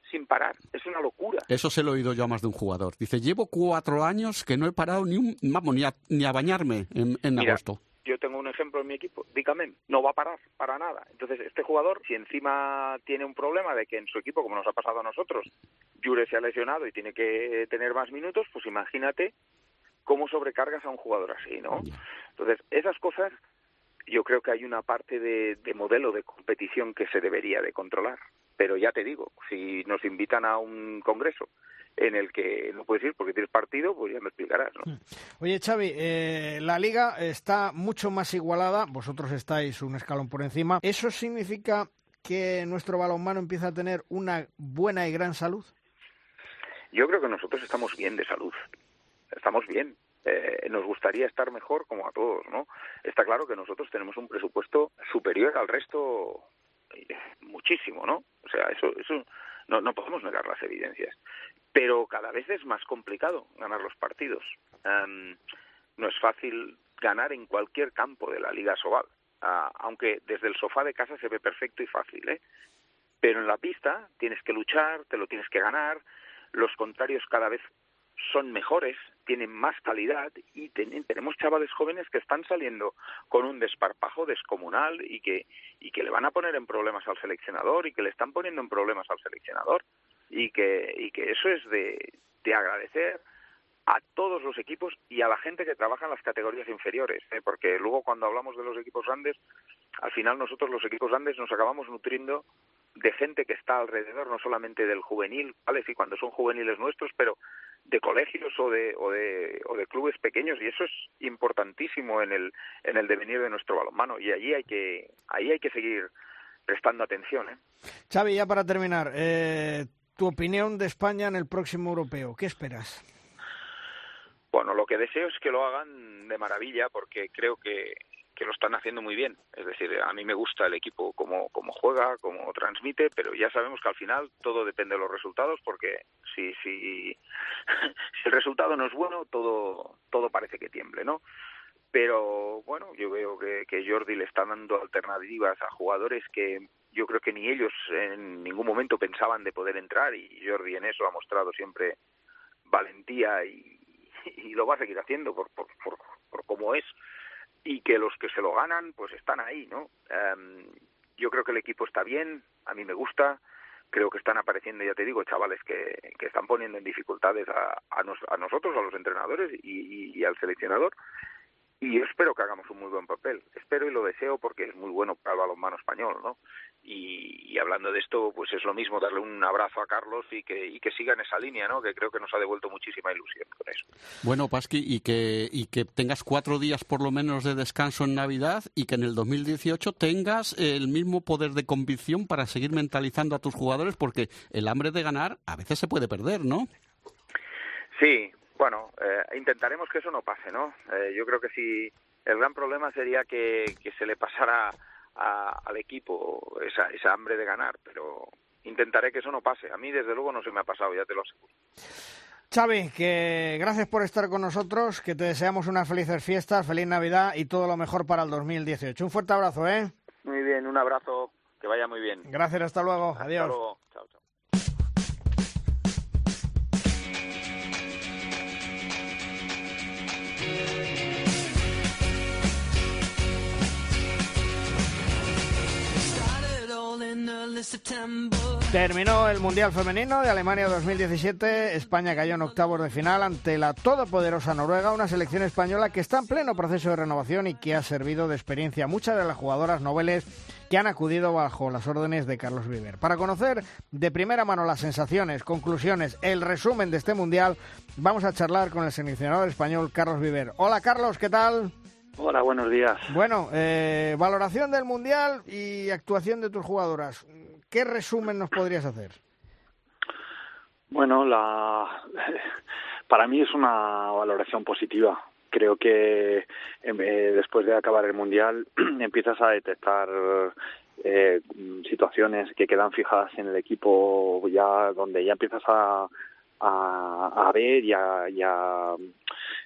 sin parar. Es una locura. Eso se lo he oído yo a más de un jugador. Dice, llevo 4 años que no he parado ni a bañarme en agosto. Yo tengo un ejemplo en mi equipo, Dicamem, no va a parar para nada. Entonces, este jugador, si encima tiene un problema de que en su equipo, como nos ha pasado a nosotros, Jure se ha lesionado y tiene que tener más minutos, pues imagínate cómo sobrecargas a un jugador así, ¿no? Entonces, esas cosas, yo creo que hay una parte de modelo de competición que se debería de controlar. Pero ya te digo, si nos invitan a un congreso en el que no puedes ir porque tienes partido, pues ya me explicarás, ¿no? Oye, Xavi, la Liga está mucho más igualada, vosotros estáis un escalón por encima. ¿Eso significa que nuestro balonmano empieza a tener una buena y gran salud? Yo creo que nosotros estamos bien de salud, estamos bien. Nos gustaría estar mejor como a todos, ¿no? Está claro que nosotros tenemos un presupuesto superior al resto muchísimo, ¿no? O sea, eso no podemos negar las evidencias. Pero cada vez es más complicado ganar los partidos. No es fácil ganar en cualquier campo de la Liga Sobal, aunque desde el sofá de casa se ve perfecto y fácil, ¿eh? Pero en la pista tienes que luchar, te lo tienes que ganar, los contrarios cada vez son mejores, tienen más calidad y tenemos chavales jóvenes que están saliendo con un desparpajo descomunal y que le van a poner en problemas al seleccionador y que le están poniendo en problemas al seleccionador y que eso es de agradecer a todos los equipos y a la gente que trabaja en las categorías inferiores, porque luego cuando hablamos de los equipos grandes, al final nosotros los equipos grandes nos acabamos nutriendo de gente que está alrededor, no solamente del juvenil, ¿vale? Sí, cuando son juveniles nuestros, pero de colegios o de clubes pequeños, y eso es importantísimo en el devenir de nuestro balonmano, y ahí hay que seguir prestando atención, ¿eh? Xavi, ya para terminar, tu opinión de España en el próximo europeo, ¿qué esperas? Bueno, lo que deseo es que lo hagan de maravilla, porque creo que lo están haciendo muy bien. Es decir, a mí me gusta el equipo como juega, como transmite, pero ya sabemos que al final todo depende de los resultados, porque si el resultado no es bueno, todo parece que tiemble, ¿no? Pero bueno, yo veo que Jordi le está dando alternativas a jugadores que yo creo que ni ellos en ningún momento pensaban de poder entrar, y Jordi en eso ha mostrado siempre valentía y lo va a seguir haciendo por cómo es, y que los que se lo ganan pues están ahí, ¿no? Yo creo que el equipo está bien, a mí me gusta, creo que están apareciendo, ya te digo, chavales que están poniendo en dificultades a nosotros, a los entrenadores y al seleccionador, y yo espero que hagamos un muy buen papel, espero y lo deseo porque es muy bueno para el balonmano español, ¿no? Y hablando de esto, pues es lo mismo darle un abrazo a Carlos y que siga en esa línea, ¿no? Que creo que nos ha devuelto muchísima ilusión con eso. Bueno, Pasqui, y que tengas 4 días por lo menos de descanso en Navidad y que en el 2018 tengas el mismo poder de convicción para seguir mentalizando a tus jugadores, porque el hambre de ganar a veces se puede perder, ¿no? Sí, bueno, intentaremos que eso no pase, ¿no? Yo creo que sí, el gran problema sería que se le pasara al equipo esa hambre de ganar, pero intentaré que eso no pase. A mí, desde luego, no se me ha pasado, ya te lo aseguro. Xavi, que gracias por estar con nosotros, que te deseamos unas felices fiestas, feliz Navidad y todo lo mejor para el 2018. Un fuerte abrazo, ¿eh? Muy bien, un abrazo, que vaya muy bien. Gracias, hasta luego. Adiós. Hasta luego. Chao, chao. Terminó el Mundial Femenino de Alemania 2017. España cayó en octavos de final ante la todopoderosa Noruega, una selección española que está en pleno proceso de renovación y que ha servido de experiencia a muchas de las jugadoras noveles que han acudido bajo las órdenes de Carlos Viver. Para conocer de primera mano las sensaciones, conclusiones, el resumen de este Mundial, vamos a charlar con el seleccionador español Carlos Viver. Hola Carlos, ¿qué tal? Hola, buenos días. Bueno, valoración del Mundial y actuación de tus jugadoras. ¿Qué resumen nos podrías hacer? Bueno, para mí es una valoración positiva. Creo que después de acabar el Mundial empiezas a detectar situaciones que quedan fijadas en el equipo, ya donde ya empiezas a ver y a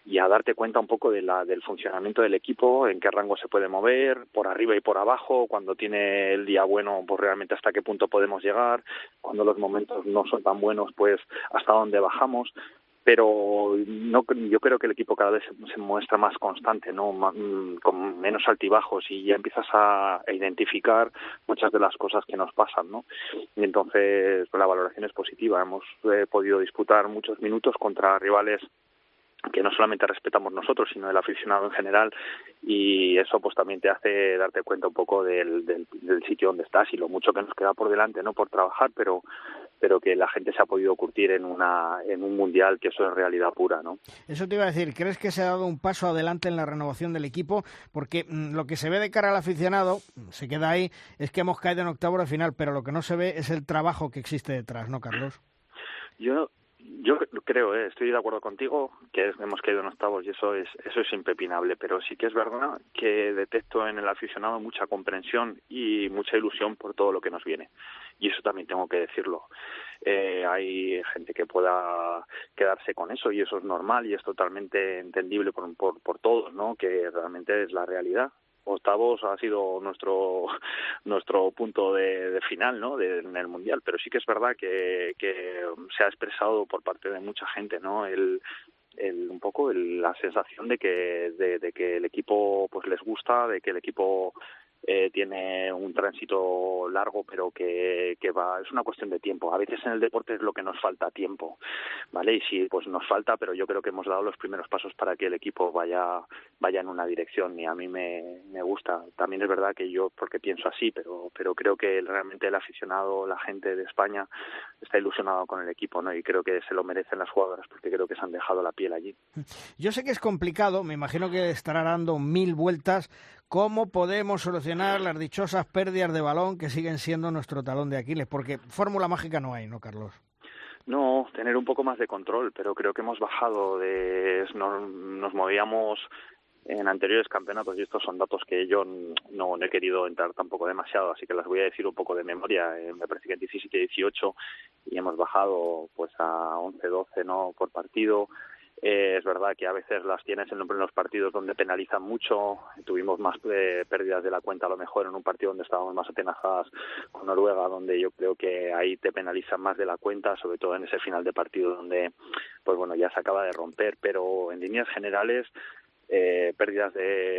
a darte cuenta un poco del funcionamiento del equipo, en qué rango se puede mover, por arriba y por abajo, cuando tiene el día bueno, pues realmente hasta qué punto podemos llegar, cuando los momentos no son tan buenos, pues hasta dónde bajamos. Pero yo creo que el equipo cada vez se muestra más constante, ¿no? Con menos altibajos, y ya empiezas a identificar muchas de las cosas que nos pasan, ¿no? Y entonces la valoración es positiva. Hemos podido disputar muchos minutos contra rivales que no solamente respetamos nosotros, sino el aficionado en general, y eso pues también te hace darte cuenta un poco del sitio donde estás y lo mucho que nos queda por delante, ¿no? Por trabajar, pero que la gente se ha podido curtir en un mundial, que eso es realidad pura, ¿no? Eso te iba a decir, ¿crees que se ha dado un paso adelante en la renovación del equipo? Porque lo que se ve de cara al aficionado, se queda ahí, es que hemos caído en octavos de final, pero lo que no se ve es el trabajo que existe detrás, ¿no, Carlos? Yo creo, estoy de acuerdo contigo, que hemos caído en octavos y eso es impepinable, pero sí que es verdad que detecto en el aficionado mucha comprensión y mucha ilusión por todo lo que nos viene, y eso también tengo que decirlo. Hay gente que pueda quedarse con eso, y eso es normal y es totalmente entendible por todos, ¿no? Que realmente es la realidad. Octavos ha sido nuestro punto de final, ¿no? En el mundial, pero sí que es verdad que se ha expresado por parte de mucha gente, ¿no? Un poco la sensación de que el equipo pues les gusta, de que el equipo tiene un tránsito largo, pero que va, es una cuestión de tiempo. A veces en el deporte es lo que nos falta, tiempo, ¿vale? Y sí, pues nos falta, pero yo creo que hemos dado los primeros pasos para que el equipo vaya en una dirección, y a mí me gusta. También es verdad que yo, porque pienso así, pero creo que realmente el aficionado, la gente de España está ilusionado con el equipo, ¿no? Y creo que se lo merecen las jugadoras, porque creo que se han dejado la piel allí. Yo sé que es complicado, me imagino que estará dando 1000 vueltas. ¿Cómo podemos solucionar las dichosas pérdidas de balón que siguen siendo nuestro talón de Aquiles? Porque fórmula mágica no hay, ¿no, Carlos? No, tener un poco más de control, pero creo que hemos bajado nos movíamos en anteriores campeonatos, y estos son datos que yo no he querido entrar tampoco demasiado, así que las voy a decir un poco de memoria. Me parece que en 17-18 y hemos bajado pues a 11-12, ¿no? Por partido. Es verdad que a veces las tienes en los partidos donde penalizan mucho. Tuvimos más pérdidas de la cuenta a lo mejor en un partido donde estábamos más atenazadas con Noruega, donde yo creo que ahí te penalizan más de la cuenta, sobre todo en ese final de partido donde pues bueno, ya se acaba de romper. Pero en líneas generales pérdidas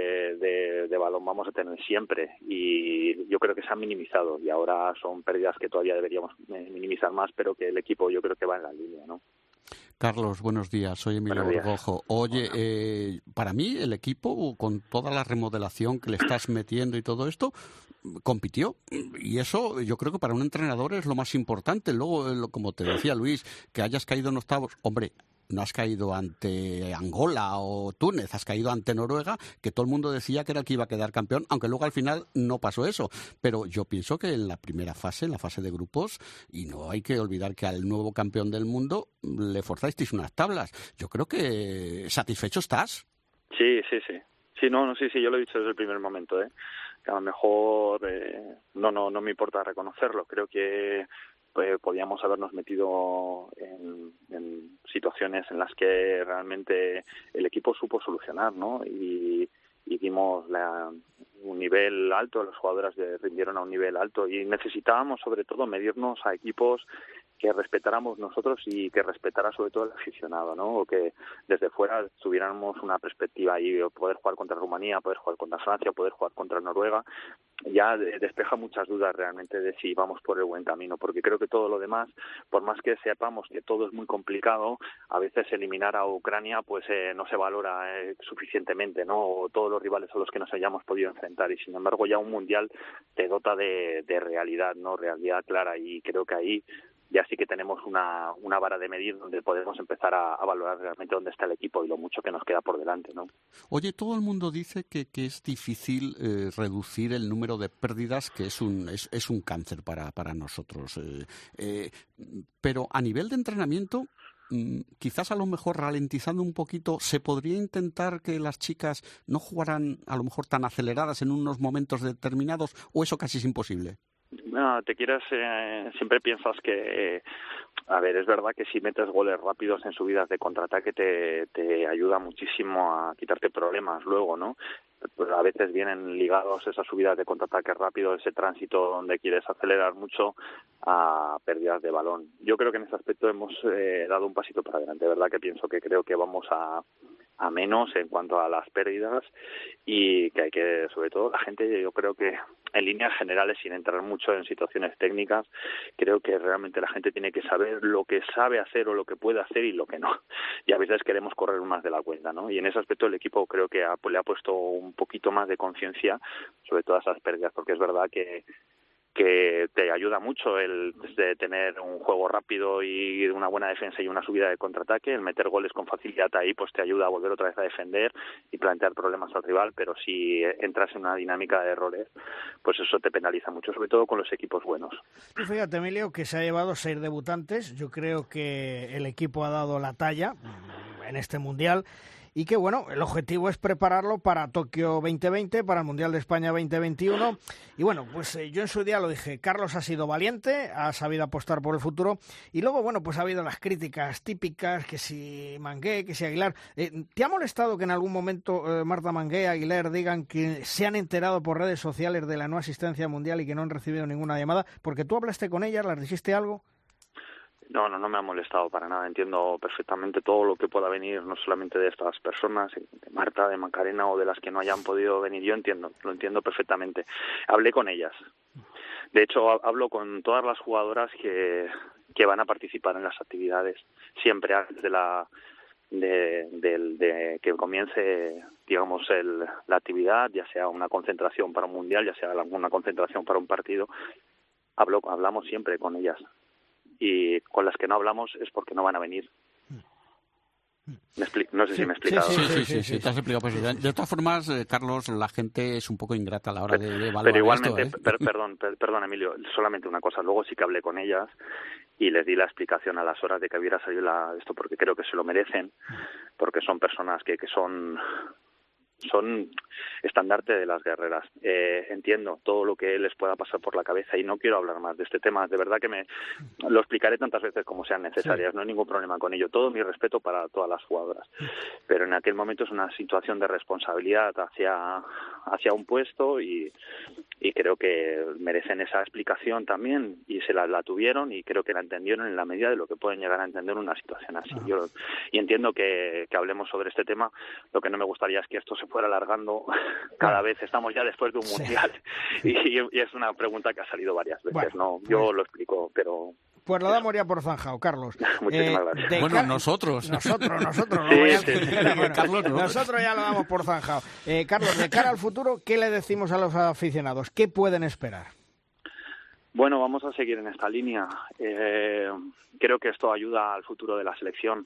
de balón vamos a tener siempre, y yo creo que se han minimizado, y ahora son pérdidas que todavía deberíamos minimizar más, pero que el equipo yo creo que va en la línea, ¿no? Carlos, buenos días. Soy Emilio Borgojo. Oye, para mí el equipo, con toda la remodelación que le estás metiendo y todo esto, compitió. Y eso yo creo que para un entrenador es lo más importante. Luego, como te decía Luis, que hayas caído en octavos. Hombre, no has caído ante Angola o Túnez, has caído ante Noruega, que todo el mundo decía que era el que iba a quedar campeón, aunque luego al final no pasó eso. Pero yo pienso que en la primera fase, en la fase de grupos, y no hay que olvidar que al nuevo campeón del mundo le forzasteis unas tablas. Yo creo que ¿satisfecho estás? Sí. Sí, yo lo he dicho desde el primer momento, que a lo mejor no me importa reconocerlo. Creo que podíamos habernos metido en situaciones en las que realmente el equipo supo solucionar, ¿no? Y dimos un nivel alto, las jugadoras rindieron a un nivel alto, y necesitábamos sobre todo medirnos a equipos que respetáramos nosotros y que respetara sobre todo el aficionado, ¿no? O que desde fuera tuviéramos una perspectiva, y poder jugar contra Rumanía, poder jugar contra Francia, poder jugar contra Noruega, ya despeja muchas dudas realmente de si vamos por el buen camino, porque creo que todo lo demás, por más que sepamos que todo es muy complicado, a veces eliminar a Ucrania pues no se valora suficientemente, ¿no? O todos los rivales a los que nos hayamos podido enfrentar, y sin embargo ya un mundial te dota de realidad, ¿no? Realidad clara, y creo que ahí ya sí que tenemos una vara de medir donde podemos empezar a valorar realmente dónde está el equipo y lo mucho que nos queda por delante, ¿no? Oye, todo el mundo dice que es difícil reducir el número de pérdidas, que es un cáncer para nosotros. Pero a nivel de entrenamiento, quizás a lo mejor ralentizando un poquito, ¿se podría intentar que las chicas no jugaran a lo mejor tan aceleradas en unos momentos determinados, o eso casi es imposible? No, siempre piensas que, a ver, es verdad que si metes goles rápidos en subidas de contraataque te ayuda muchísimo a quitarte problemas luego, ¿no? Pues a veces vienen ligados esas subidas de contraataque rápido, ese tránsito donde quieres acelerar mucho, a pérdidas de balón. Yo creo que en ese aspecto hemos dado un pasito para adelante, ¿verdad? Que pienso que creo que vamos a menos en cuanto a las pérdidas y que hay que, sobre todo la gente, yo creo que en líneas generales, sin entrar mucho en situaciones técnicas, creo que realmente la gente tiene que saber lo que sabe hacer o lo que puede hacer y lo que no. Y a veces queremos correr más de la cuenta, ¿no? Y en ese aspecto el equipo creo que le ha puesto un poquito más de conciencia sobre todas esas pérdidas, porque es verdad que te ayuda mucho el de tener un juego rápido y una buena defensa y una subida de contraataque, el meter goles con facilidad ahí pues te ayuda a volver otra vez a defender y plantear problemas al rival, pero si entras en una dinámica de errores, pues eso te penaliza mucho, sobre todo con los equipos buenos. Fíjate, Emilio, que se ha llevado 6 debutantes, yo creo que el equipo ha dado la talla en este Mundial, y que, bueno, el objetivo es prepararlo para Tokio 2020, para el Mundial de España 2021. Y bueno, pues yo en su día lo dije, Carlos ha sido valiente, ha sabido apostar por el futuro. Y luego, bueno, pues ha habido las críticas típicas, que si Mangué, que si Aguilar. ¿Te ha molestado que en algún momento Marta Mangué, Aguilar digan que se han enterado por redes sociales de la no asistencia mundial y que no han recibido ninguna llamada? Porque tú hablaste con ellas, ¿les dijiste algo? No me ha molestado para nada. Entiendo perfectamente todo lo que pueda venir, no solamente de estas personas, de Marta, de Macarena o de las que no hayan podido venir. Yo lo entiendo perfectamente. Hablé con ellas. De hecho, hablo con todas las jugadoras que van a participar en las actividades. Siempre antes de que comience, digamos, la actividad, ya sea una concentración para un mundial, ya sea una concentración para un partido, hablamos siempre con ellas. Y con las que no hablamos es porque no van a venir. No sé si me he explicado. Sí, te has explicado. Pues, de todas formas, Carlos, la gente es un poco ingrata a la hora de evaluar. Pero igualmente, esto, perdón, Emilio, solamente una cosa. Luego sí que hablé con ellas y les di la explicación a las horas de que hubiera salido esto, porque creo que se lo merecen, porque son personas que son estandarte de las guerreras. Entiendo todo lo que les pueda pasar por la cabeza y no quiero hablar más de este tema. De verdad que lo explicaré tantas veces como sean necesarias. No hay ningún problema con ello. Todo mi respeto para todas las jugadoras. Pero en aquel momento es una situación de responsabilidad hacia un puesto y creo que merecen esa explicación también y se la tuvieron y creo que la entendieron en la medida de lo que pueden llegar a entender una situación así. Y entiendo que hablemos sobre este tema. Lo que no me gustaría es que esto se fuera alargando cada vez. Estamos ya después de un mundial y es una pregunta que ha salido varias veces. Yo lo explico, pero... Pues lo damos ya por zanjado, Carlos. Muchísimas gracias. Bueno, nosotros. Nosotros. Carlos, no. Nosotros ya lo damos por zanjado. Carlos, de cara al futuro, ¿qué le decimos a los aficionados? ¿Qué pueden esperar? Bueno, vamos a seguir en esta línea. Creo que esto ayuda al futuro de la selección.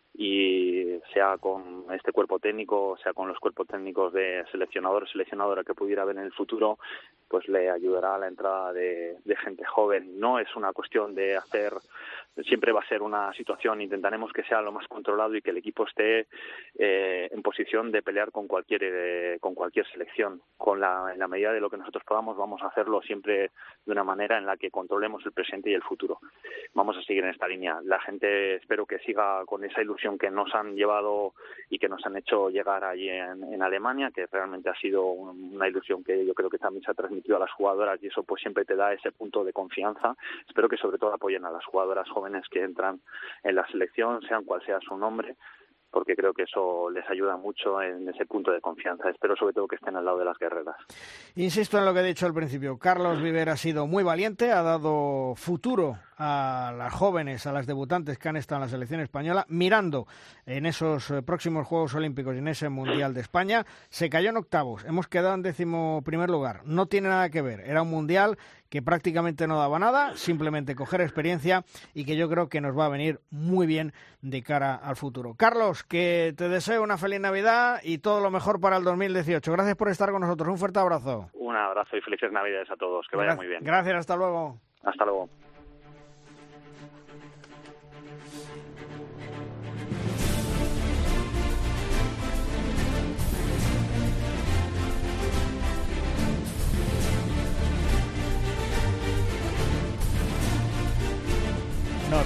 Y sea con este cuerpo técnico, sea con los cuerpos técnicos de seleccionador, seleccionadora que pudiera haber en el futuro, pues le ayudará a la entrada de gente joven. No es una cuestión de hacer, siempre va a ser una situación, intentaremos que sea lo más controlado y que el equipo esté en posición de pelear con cualquier selección. En la medida de lo que nosotros podamos, vamos a hacerlo siempre de una manera en la que controlemos el presente y el futuro. Vamos a seguir en esta línea. La gente espero que siga con esa ilusión que nos han llevado y que nos han hecho llegar allí en Alemania, que realmente ha sido una ilusión que yo creo que también se ha transmitido a las jugadoras y eso pues siempre te da ese punto de confianza. Espero que sobre todo apoyen a las jugadoras jóvenes que entran en la selección, sean cual sea su nombre, porque creo que eso les ayuda mucho en ese punto de confianza. Espero sobre todo que estén al lado de las guerreras. Insisto en lo que he dicho al principio. Carlos Viver ha sido muy valiente, ha dado futuro a las jóvenes, a las debutantes que han estado en la selección española, mirando en esos próximos Juegos Olímpicos y en ese Mundial de España. Se cayó en octavos, hemos quedado en 11º lugar. No tiene nada que ver, era un Mundial que prácticamente no daba nada, simplemente coger experiencia y que yo creo que nos va a venir muy bien de cara al futuro. Carlos, que te deseo una feliz Navidad y todo lo mejor para el 2018. Gracias por estar con nosotros, un fuerte abrazo. Un abrazo y felices Navidades a todos, que vaya muy bien. Gracias, hasta luego. Hasta luego.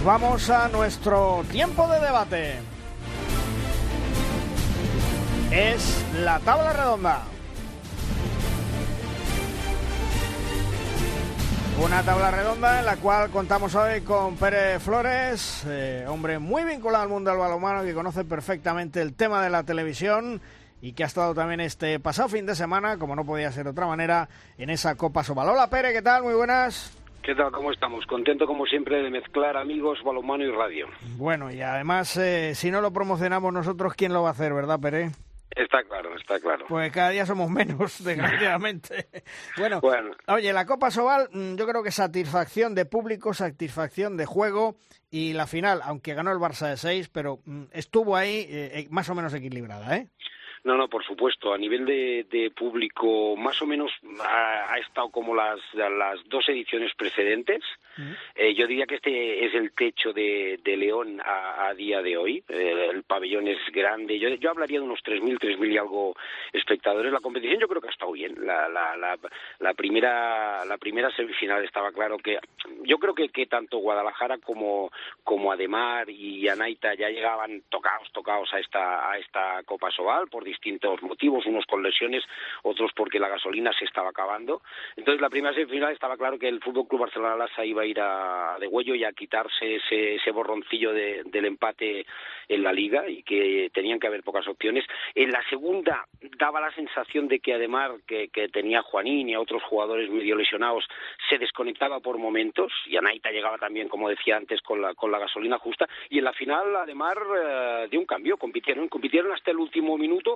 Nos vamos a nuestro tiempo de debate. Es la tabla redonda. Una tabla redonda en la cual contamos hoy con Pere Flores, hombre muy vinculado al mundo del balonmano, que conoce perfectamente el tema de la televisión y que ha estado también este pasado fin de semana, como no podía ser de otra manera, en esa Copa Sobal. Hola Pere, ¿qué tal? Muy buenas. ¿Qué tal? ¿Cómo estamos? Contento como siempre de mezclar amigos, balonmano y radio. Bueno, y además, si no lo promocionamos nosotros, ¿quién lo va a hacer, verdad, Pere? Está claro, está claro. Pues cada día somos menos, desgraciadamente. Bueno, oye, la Copa Sobal, yo creo que satisfacción de público, satisfacción de juego, y la final, aunque ganó el Barça de 6, pero estuvo ahí más o menos equilibrada, ¿eh? No, por supuesto. A nivel de público, más o menos ha estado como las dos ediciones precedentes. Yo diría que este es el techo de León a día de hoy. El pabellón es grande. Yo hablaría de unos 3.000 y algo espectadores. La competición yo creo que ha estado bien. La primera semifinal estaba claro que... Yo creo que tanto Guadalajara como Ademar y Anaita ya llegaban tocados a esta Copa Sobal por distintos motivos, unos con lesiones, otros porque la gasolina se estaba acabando. Entonces la primera semifinal estaba claro que el Fútbol Club Barcelona Lassa iba a ir a degüello y a quitarse ese borroncillo del empate en la Liga, y que tenían que haber pocas opciones. En la segunda daba la sensación de que además que tenía a Juanín y a otros jugadores medio lesionados, se desconectaba por momentos, y Anaita llegaba también, como decía antes, con la gasolina justa, y en la final además dio un cambio, compitieron hasta el último minuto,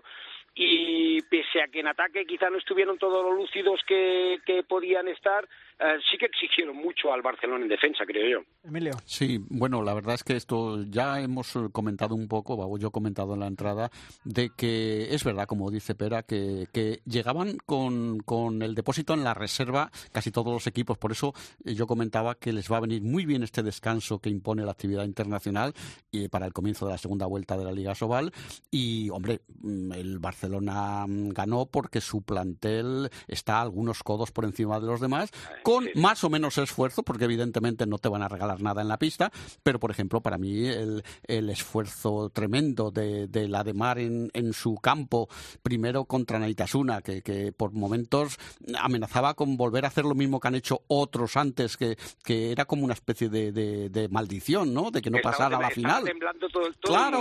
y pese a que en ataque quizá no estuvieron todos los lúcidos que podían estar, sí que exigieron mucho al Barcelona en defensa, creo yo. Emilio. Sí, bueno, la verdad es que esto ya hemos comentado un poco, yo he comentado en la entrada, de que es verdad, como dice Pera, que llegaban con el depósito en la reserva casi todos los equipos. Por eso yo comentaba que les va a venir muy bien este descanso que impone la actividad internacional y para el comienzo de la segunda vuelta de la Liga Sobal. Y, hombre, el Barcelona ganó porque su plantel está a algunos codos por encima de los demás, con más o menos esfuerzo, porque evidentemente no te van a regalar nada en la pista, pero por ejemplo para mí el esfuerzo tremendo de la Ademar en su campo, primero contra Naitasuna, que por momentos amenazaba con volver a hacer lo mismo que han hecho otros antes, que era como una especie de maldición, ¿no? De que no pasara a la final. Claro.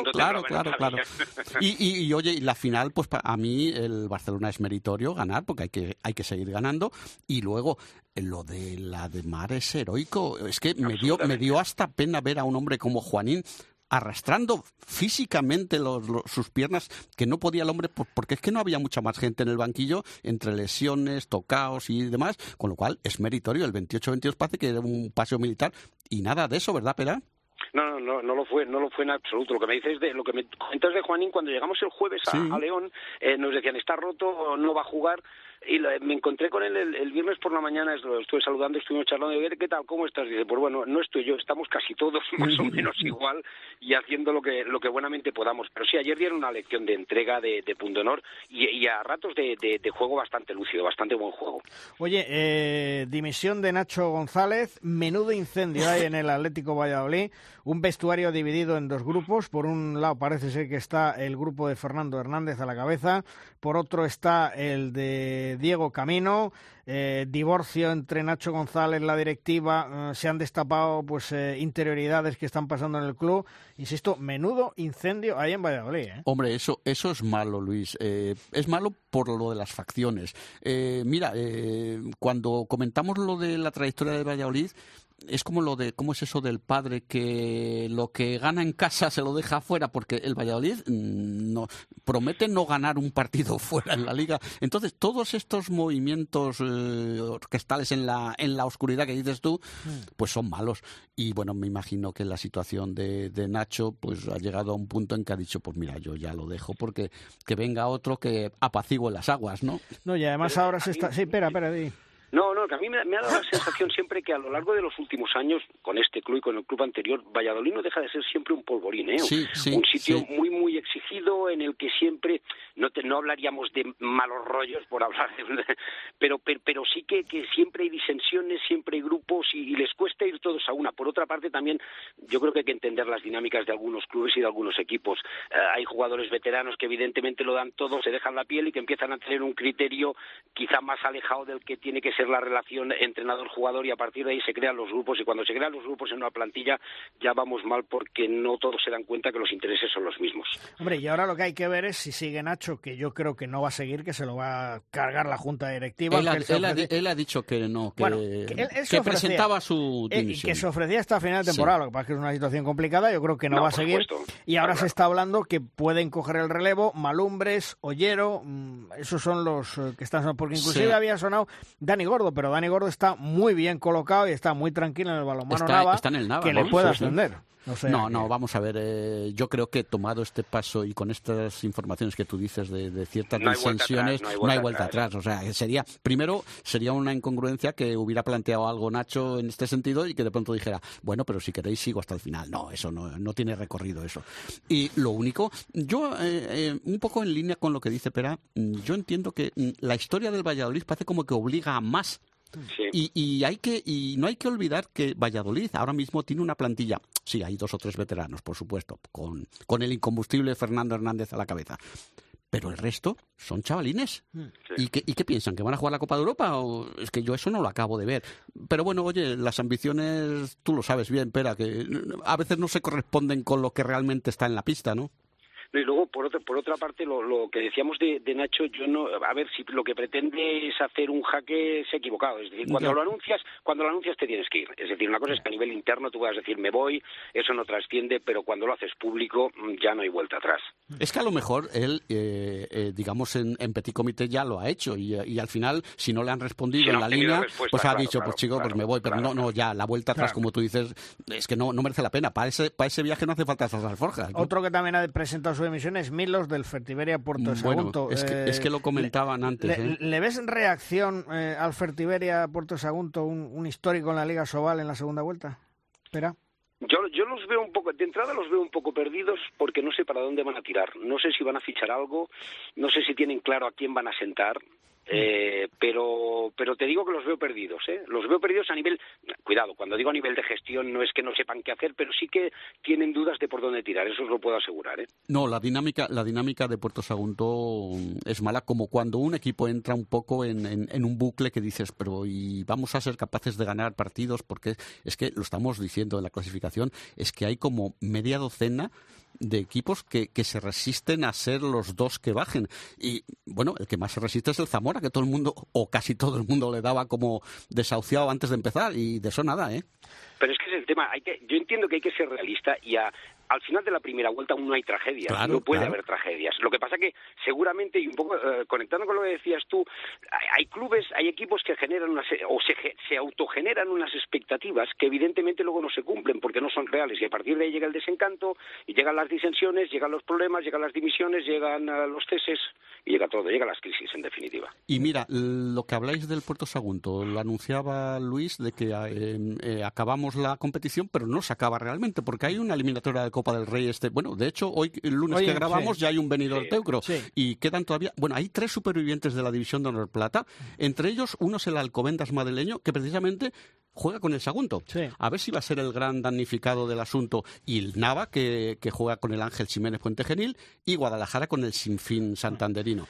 Y oye, y la final, pues a mí el Barcelona es meritorio ganar, porque hay que seguir ganando, y luego lo de la Ademar es heroico. Es que me dio hasta pena ver a un hombre como Juanín arrastrando físicamente sus piernas, que no podía el hombre, porque es que no había mucha más gente en el banquillo, entre lesiones, tocaos y demás, con lo cual es meritorio. El 28-22 parece que era un paseo militar, y nada de eso, ¿verdad, Pera? No lo fue en absoluto. Lo que me dices lo que me comentas de Juanín, cuando llegamos el jueves a León, nos decían está roto, no va a jugar, y me encontré con él el viernes por la mañana, lo estuve saludando, estuvimos charlando, y ¿qué tal? ¿Cómo estás? Dice, pues bueno, no estoy yo, estamos casi todos más o menos igual y haciendo lo que buenamente podamos. Pero sí, ayer dieron una lección de entrega, de punto honor, y a ratos de juego bastante lúcido, bastante buen juego. Oye, dimisión de Nacho González, menudo incendio hay en el Atlético Valladolid, un vestuario dividido en dos grupos. Por un lado parece ser que está el grupo de Fernando Hernández a la cabeza, por otro está el de Diego Camino. Divorcio entre Nacho González, la directiva, se han destapado pues interioridades que están pasando en el club. Insisto, menudo incendio hay en Valladolid, ¿eh? Hombre, eso es malo, Luis. Es malo por lo de las facciones. Mira, cuando comentamos lo de la trayectoria de Valladolid, es como lo de cómo es eso del padre que lo que gana en casa se lo deja afuera, porque el Valladolid no promete no ganar un partido fuera en la liga. Entonces todos estos movimientos orquestales en la oscuridad que dices tú, pues son malos. Y bueno, me imagino que la situación de Nacho pues ha llegado a un punto en que ha dicho, pues mira, yo ya lo dejo, porque que venga otro que apacigüe las aguas, ¿no? No, y además ahora se está... Sí, espera, di. No, no, que a mí me ha dado la sensación siempre que a lo largo de los últimos años, con este club y con el club anterior, Valladolid no deja de ser siempre un polvorín, ¿eh? Sí, un sitio muy, muy exigido, en el que siempre, no hablaríamos de malos rollos por hablar, pero sí que siempre hay disensiones, siempre hay grupos y les cuesta ir todos a una. Por otra parte, también yo creo que hay que entender las dinámicas de algunos clubes y de algunos equipos. Hay jugadores veteranos que evidentemente lo dan todo, se dejan la piel y que empiezan a tener un criterio quizá más alejado del que tiene que ser la relación entrenador-jugador, y a partir de ahí se crean los grupos, y cuando se crean los grupos en una plantilla ya vamos mal, porque no todos se dan cuenta que los intereses son los mismos. Hombre, y ahora lo que hay que ver es si sigue Nacho, que yo creo que no va a seguir, que se lo va a cargar la Junta Directiva. Él ha dicho que no, que, bueno, él que presentaba su dimisión. Que se ofrecía hasta final de temporada, lo que pasa es que es una situación complicada, yo creo que no va a seguir. Supuesto. Y ahora se está hablando que pueden coger el relevo Malumbres, Ollero, esos son los que están, porque inclusive había sonado Dani Gordo, pero Dani Gordo está muy bien colocado y está muy tranquilo en el balonmano Nava, está en el Nava, que le pueda ascender. No, vamos a ver, yo creo que tomado este paso y con estas informaciones que tú dices de ciertas disensiones, no hay vuelta atrás. O sea, sería una incongruencia que hubiera planteado algo Nacho en este sentido y que de pronto dijera, bueno, pero si queréis sigo hasta el final. No, eso no tiene recorrido eso. Y lo único, yo un poco en línea con lo que dice Pera, yo entiendo que la historia del Valladolid parece como que obliga a más. Sí. Y no hay que olvidar que Valladolid ahora mismo tiene una plantilla. Sí, hay 2 o 3 veteranos, por supuesto, con el incombustible Fernando Hernández a la cabeza. Pero el resto son chavalines. Sí. ¿Y qué piensan? ¿Que van a jugar la Copa de Europa? O es que yo eso no lo acabo de ver. Pero bueno, oye, las ambiciones, tú lo sabes bien, Pera, que a veces no se corresponden con lo que realmente está en la pista, ¿no? Y luego, por otra parte, lo que decíamos de Nacho, yo no, a ver, si lo que pretende es hacer un jaque, se ha equivocado. Es decir, cuando lo anuncias te tienes que ir. Es decir, una cosa es que a nivel interno tú puedas decir, me voy, eso no trasciende, pero cuando lo haces público ya no hay vuelta atrás. Es que a lo mejor él, digamos, en Petit Comité ya lo ha hecho y al final, si no le han respondido en la línea, pues ha dicho, pues chico, pues me voy, pero no, ya, la vuelta atrás, como tú dices, es que no merece la pena. Para ese viaje no hace falta esas alforjas, ¿no? Otro que también ha presentado su emisión es Milos del Fertiberia Puerto de Sagunto. Bueno, es que lo comentaban antes. ¿Le ves reacción al Fertiberia Puerto de Sagunto, un histórico en la Liga Sobal en la segunda vuelta? ¿Espera? Yo los veo un poco, de entrada los veo un poco perdidos, porque no sé para dónde van a tirar. No sé si van a fichar algo, no sé si tienen claro a quién van a sentar. Pero te digo que los veo perdidos, los veo perdidos a nivel, cuidado, cuando digo a nivel de gestión no es que no sepan qué hacer, pero sí que tienen dudas de por dónde tirar, eso os lo puedo asegurar. No, la dinámica de Puerto Sagunto es mala, como cuando un equipo entra un poco en un bucle que dices, pero ¿y vamos a ser capaces de ganar partidos? Porque es que lo estamos diciendo en la clasificación, es que hay como media docena de equipos que se resisten a ser los 2 que bajen. Y bueno, el que más se resiste es el Zamora, que todo el mundo, o casi todo el mundo, le daba como desahuciado antes de empezar, y de eso nada, Pero es que es el tema, yo entiendo que hay que ser realista y al final de la primera vuelta aún no hay tragedias, no puede haber tragedias. Lo que pasa que seguramente, y un poco conectando con lo que decías tú, hay clubes, hay equipos que generan se autogeneran unas expectativas que evidentemente luego no se cumplen porque no son reales, y a partir de ahí llega el desencanto y llegan las disensiones, llegan los problemas, llegan las dimisiones, llegan los ceses y llega todo, llegan las crisis en definitiva. Y mira, lo que habláis del Puerto Sagunto, lo anunciaba Luis de que acabamos la competición, pero no se acaba realmente porque hay una eliminatoria de Copa del Rey. Bueno, de hecho, hoy, el lunes que grabamos, ya hay un Benidorm Teucro. Sí. Y quedan todavía... Bueno, hay 3 supervivientes de la División de Honor Plata. Entre ellos, uno es el Alcobendas madrileño, que precisamente juega con el Sagunto. Sí. A ver si va a ser el gran damnificado del asunto. Y el Nava, que juega con el Ángel Ximénez Puente Genil, y Guadalajara con el Sinfín santanderino.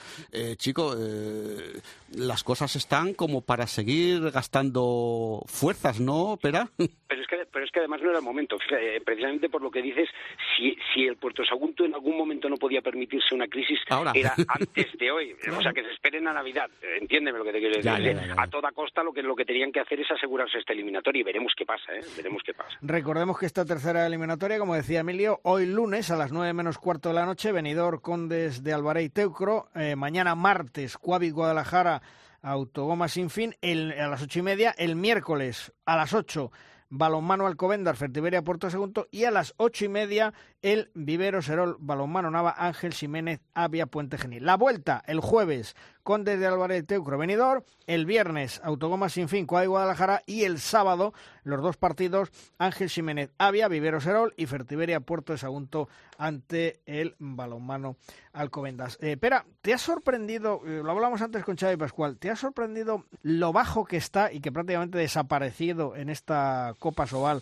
Las cosas están como para seguir gastando fuerzas, ¿no, Pera? Pero es que además no era el momento. Fíjate, precisamente por lo que dices, si el Puerto Sagunto en algún momento no podía permitirse una crisis, era antes de hoy. O sea, que se esperen a Navidad. Entiéndeme lo que te quiero decir. Ya. A toda costa lo que tenían que hacer es asegurarse esta eliminatoria, y veremos qué pasa, veremos qué pasa. Recordemos que esta tercera eliminatoria, como decía Emilio, hoy lunes a las 9:45 de la noche, Benidorm Condes de Albaré y Teucro. Mañana martes, Cuavit Guadalajara, Autogoma Sinfín. A las 8:30, el miércoles a las 8, Balonmano Alcobendas, Fertiberia Puerto Sagunto, y a las 8:30 el Vivero Serol, Balonmano Nava, Ángel Ximénez, Avia Puente Genil. La vuelta el jueves Conde de Álvarez, Teucro, Benidorm. El viernes, Autogoma Sin Fin, Cuadri Guadalajara. Y el sábado, los dos partidos, Ángel Ximénez, Avia, Vivero Serol y Fertiberia, Puerto de Sagunto ante el Balonmano Alcobendas. Pera, ¿te ha sorprendido, lo hablamos antes con Xavi Pascual, ¿te ha sorprendido lo bajo que está y que prácticamente desaparecido en esta Copa Sobal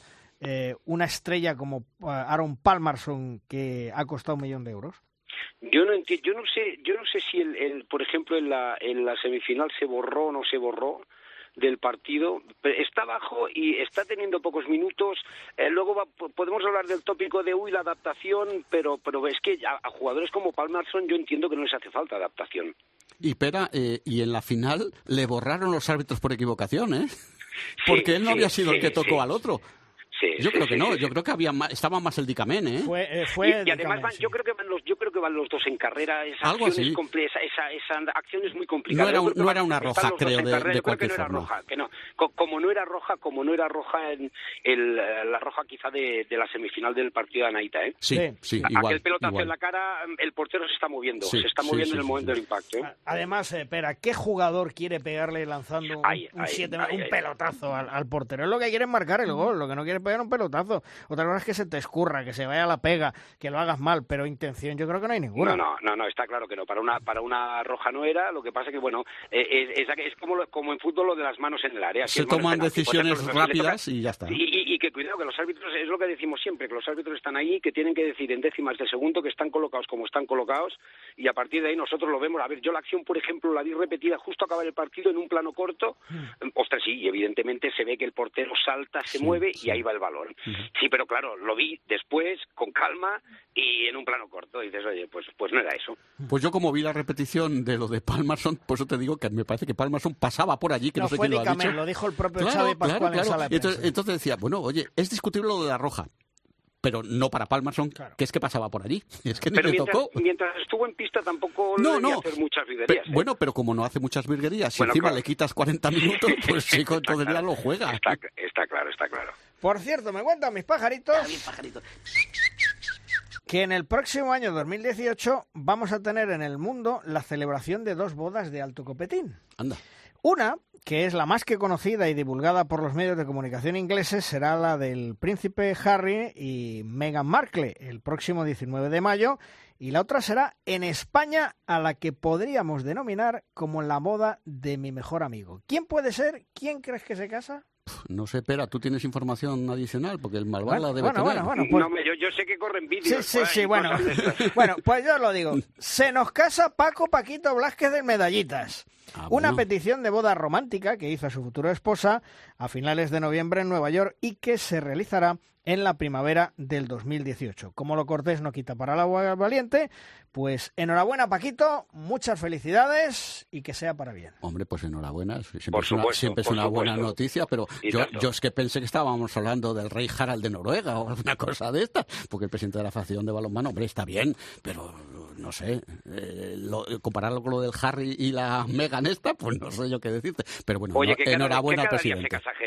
una estrella como Aaron Palmerson, que ha costado 1 millón de euros? Yo no sé si por ejemplo en la semifinal se borró o no se borró del partido, está bajo y está teniendo pocos minutos. Luego podemos hablar del tópico de la adaptación, pero es que a jugadores como Palmerson yo entiendo que no les hace falta adaptación. Y Pera, y en la final le borraron los árbitros por equivocación, ¿eh? Porque él no había sido el que tocó al otro. Yo creo que no, yo creo que estaba más el Dicamén, ¿eh? Fue y además yo creo que van los dos en carrera. Esa algo acción así. Esa acción es muy complicada. No era una roja, creo, de cualquier forma. Como no era roja en la roja quizá de la semifinal del partido de Anaita, ¿eh? Sí, igual. Aquel pelotazo igual. en la cara, el portero se está moviendo, en el momento del impacto, ¿eh? Además, Pera, ¿qué jugador quiere pegarle lanzando un pelotazo al portero? Es lo que quiere marcar el gol, lo que no quiere pegar un pelotazo. Otra cosa es que se te escurra, que se vaya a la pega, que lo hagas mal, pero intención yo creo que no hay ninguna. No, está claro que no. Para una roja no era. Lo que pasa que bueno, es como en fútbol lo de las manos en el área. Se toman decisiones rápidas y ya está. Y que cuidado, que los árbitros, es lo que decimos siempre, que los árbitros están ahí, que tienen que decir en décimas de segundo que están colocados como están colocados, y a partir de ahí nosotros lo vemos. A ver, yo la acción, por ejemplo, la vi repetida justo a acabar el partido en un plano corto. Ostras, sí, y evidentemente se ve que el portero salta, se mueve y ahí va el balón. Sí, pero claro, lo vi después, con calma y en un plano corto. Y dices, oye, pues no era eso. Pues yo como vi la repetición de lo de Palmerson, por eso te digo que me parece que Palmerson pasaba por allí, que no sé quién lo ha dicho. Lo dijo el propio Xavi Pascual en sala de prensa. Entonces decía, bueno, oye, es discutible lo de la roja, pero no para Palmerson, que es que pasaba por allí. Es que pero ni le tocó. Mientras estuvo en pista tampoco debía hacer muchas virguerías. Bueno, pero como no hace muchas virguerías, si encima le quitas 40 minutos, pues sí, entonces ya lo juega. Está claro. Por cierto, me cuentan mis pajaritos que en el próximo año 2018 vamos a tener en el mundo la celebración de 2 bodas de alto copetín. Anda. Una, que es la más que conocida y divulgada por los medios de comunicación ingleses, será la del príncipe Harry y Meghan Markle el próximo 19 de mayo, y la otra será en España, a la que podríamos denominar como la boda de mi mejor amigo. ¿Quién puede ser? ¿Quién crees que se casa? No sé, Pera, tú tienes información adicional, porque el malvado la debe tener. Bueno, pues... yo sé que corren vídeos. Sí, bueno. Bueno, pues yo os lo digo. Se nos casa Paquito Blázquez de Medallitas. Una petición de boda romántica que hizo a su futura esposa a finales de noviembre en Nueva York y que se realizará en la primavera del 2018. Como lo cortés no quita para la agua valiente, pues enhorabuena, Paquito, muchas felicidades y que sea para bien. Hombre, pues enhorabuena, siempre es una buena noticia, pero yo es que pensé que estábamos hablando del rey Harald de Noruega o alguna cosa de esta, porque el presidente de la Federación de Balonmano, hombre, está bien, pero no sé, compararlo con lo del Harry y la Meghan esta, pues no sé yo qué decirte, pero bueno, enhorabuena al presidente.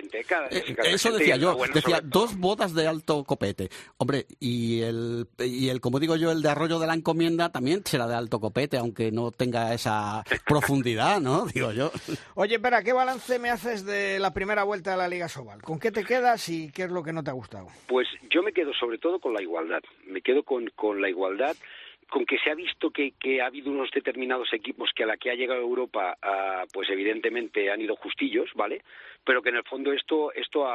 Eso decía yo, decía 2 bodas de alto copete. Hombre, y el como digo yo, el de Arroyo de la Encomienda también será de alto copete, aunque no tenga esa profundidad, ¿no? Digo yo. Oye, Pera, ¿qué balance me haces de la primera vuelta de la Liga Sobal? ¿Con qué te quedas y qué es lo que no te ha gustado? Pues yo me quedo sobre todo con la igualdad. Me quedo con la igualdad, con que se ha visto que ha habido unos determinados equipos que a la que ha llegado Europa, pues evidentemente han ido justillos, ¿vale? Pero que en el fondo esto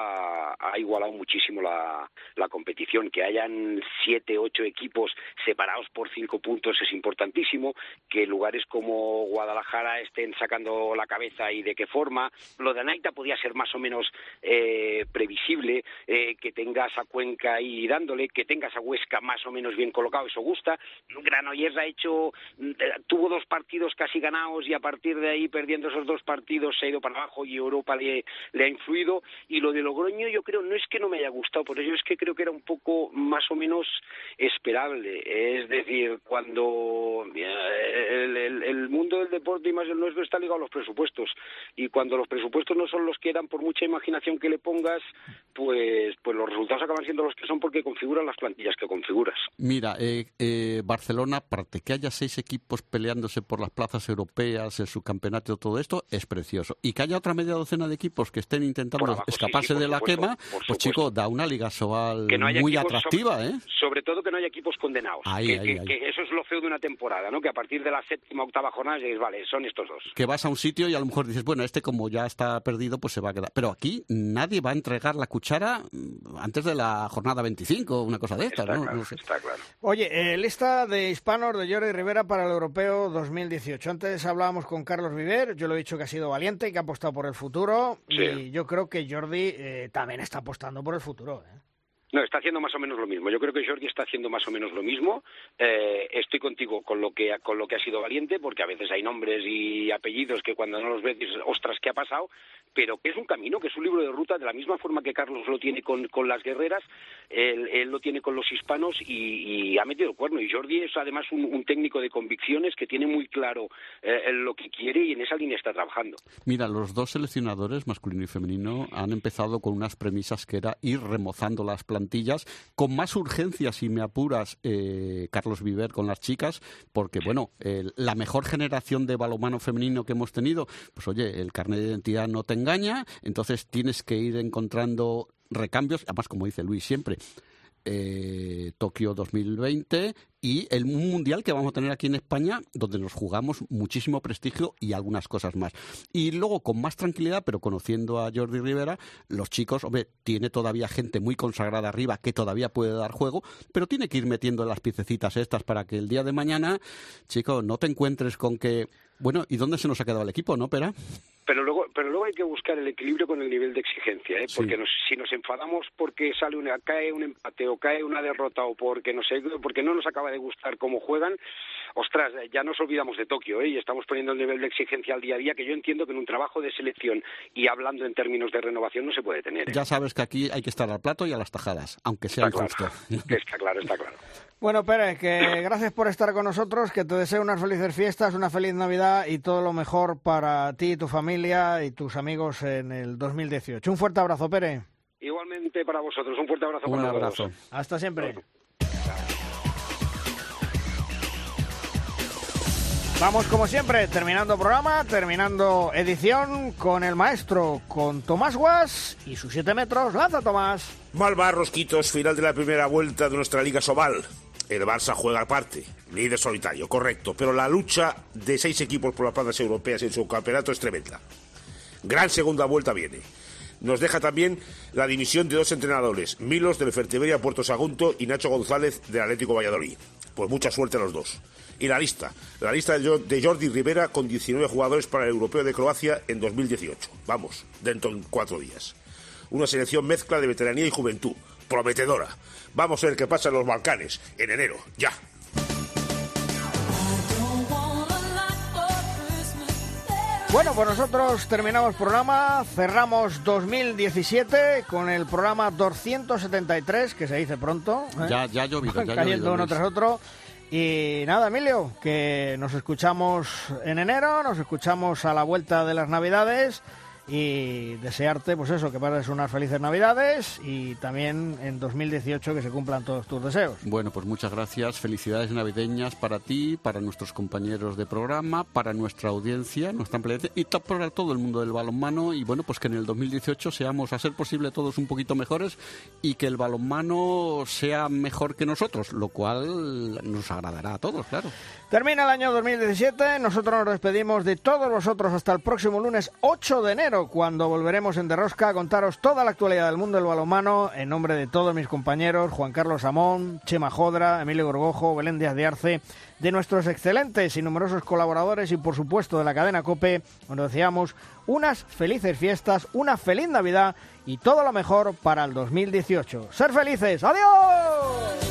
ha igualado muchísimo la competición. Que hayan 7, 8 equipos separados por 5 puntos es importantísimo. Que lugares como Guadalajara estén sacando la cabeza y de qué forma. Lo de Anaita podía ser más o menos previsible. Que tengas a Cuenca ahí dándole, que tengas a Huesca más o menos bien colocado, eso gusta. Granollers tuvo 2 partidos casi ganados y a partir de ahí, perdiendo esos 2 partidos, se ha ido para abajo y Europa le ha influido. Y lo de Logroño, yo creo, no es que no me haya gustado, por ello es que creo que era un poco más o menos esperable. Es decir, cuando el mundo del deporte y más el nuestro está ligado a los presupuestos, y cuando los presupuestos no son los que eran, por mucha imaginación que le pongas, pues los resultados acaban siendo los que son, porque configuran las plantillas que configuras. Mira, Barcelona Barcelona, para que haya 6 equipos peleándose por las plazas europeas, el subcampeonato, todo esto, es precioso. Y que haya otra media docena de equipos que estén intentando escaparse de la quema, pues chico, da una Liga Sobal muy atractiva, sobre todo que no haya equipos condenados. Que eso es lo feo de una temporada, ¿no? Que a partir de la 7ª, 8ª jornada dices, vale, son estos 2. Que vas a un sitio y a lo mejor dices, bueno, como ya está perdido, pues se va a quedar. Pero aquí nadie va a entregar la cuchara antes de la jornada 25, una cosa de estas, ¿no? Claro, no sé. Está claro. Oye, lista de hispanos de Jordi Rivera para el Europeo 2018. Antes hablábamos con Carlos Viver, yo lo he dicho que ha sido valiente y que ha apostado por el futuro, sí. Y yo creo que Jordi también está apostando por el futuro, No, está haciendo más o menos lo mismo. Yo creo que Jordi está haciendo más o menos lo mismo. Estoy contigo con lo que ha sido valiente, porque a veces hay nombres y apellidos que cuando no los ves dices, ostras, ¿qué ha pasado? Pero que es un camino, que es un libro de ruta, de la misma forma que Carlos lo tiene con las guerreras, él lo tiene con los hispanos y ha metido el cuerno. Y Jordi es además un técnico de convicciones que tiene muy claro lo que quiere y en esa línea está trabajando. Mira, los 2 seleccionadores, masculino y femenino, han empezado con unas premisas que era ir remozando las plantillas con más urgencia, si me apuras, Carlos Viver con las chicas, porque bueno, la mejor generación de balonmano femenino que hemos tenido, pues oye, el carnet de identidad no te engaña, entonces tienes que ir encontrando recambios, además como dice Luis siempre, Tokio 2020 y el mundial que vamos a tener aquí en España, donde nos jugamos muchísimo prestigio y algunas cosas más. Y luego con más tranquilidad, pero conociendo a Jordi Rivera, los chicos, hombre, tiene todavía gente muy consagrada arriba que todavía puede dar juego, pero tiene que ir metiendo las piececitas estas para que el día de mañana, chico, no te encuentres con que, bueno, ¿y dónde se nos ha quedado el equipo, no, Pera? Pero luego hay que buscar el equilibrio con el nivel de exigencia, porque si nos enfadamos porque cae un empate o cae una derrota o porque no nos acaba de gustar cómo juegan, ostras, ya nos olvidamos de Tokio, y estamos poniendo el nivel de exigencia al día a día, que yo entiendo que en un trabajo de selección y hablando en términos de renovación no se puede tener. Ya sabes que aquí hay que estar al plato y a las tajadas, aunque sea injusto. Está claro. Bueno, Pérez, que gracias por estar con nosotros, que te deseo unas felices fiestas, una feliz Navidad y todo lo mejor para ti y tu familia y tus amigos en el 2018. Un fuerte abrazo, Pérez. Igualmente para vosotros, un fuerte abrazo. Un abrazo. Todos. Hasta siempre. Vamos como siempre, terminando programa, terminando edición con el maestro, con Tomás Guas y sus 7 metros. ¡Lanza, Tomás! Malva, Rosquitos, final de la primera vuelta de nuestra Liga Sobal. El Barça juega aparte, líder solitario, correcto, pero la lucha de 6 equipos por las plazas europeas en su campeonato es tremenda. Gran segunda vuelta viene. Nos deja también la dimisión de 2 entrenadores, Milos del Fertiberia Puerto Sagunto y Nacho González del Atlético Valladolid. Pues mucha suerte a los 2. Y la lista de Jordi Rivera con 19 jugadores para el Europeo de Croacia en 2018. Vamos, dentro de 4 días. Una selección mezcla de veteranía y juventud, prometedora. Vamos a ver qué pasa en los Balcanes, en enero, ya. Bueno, pues nosotros terminamos programa, cerramos 2017 con el programa 273, que se dice pronto. Ya ha llovido, cayendo uno tras otro. Y nada, Emilio, que nos escuchamos en enero, nos escuchamos a la vuelta de las Navidades y desearte, pues eso, que pases unas felices Navidades y también en 2018 que se cumplan todos tus deseos. Bueno, pues muchas gracias, felicidades navideñas para ti, para nuestros compañeros de programa, para nuestra audiencia, nuestra ampliación y para todo el mundo del balonmano y bueno, pues que en el 2018 seamos a ser posible todos un poquito mejores y que el balonmano sea mejor que nosotros, lo cual nos agradará a todos, claro. Termina el año 2017, nosotros nos despedimos de todos vosotros hasta el próximo lunes 8 de enero, cuando volveremos en Derrosca a contaros toda la actualidad del mundo del balonmano, en nombre de todos mis compañeros, Juan Carlos Amón, Chema Jodra, Emilio Gorgojo, Belén Díaz de Arce, de nuestros excelentes y numerosos colaboradores y por supuesto de la cadena COPE, os deseamos unas felices fiestas, una feliz Navidad y todo lo mejor para el 2018. ¡Ser felices! ¡Adiós!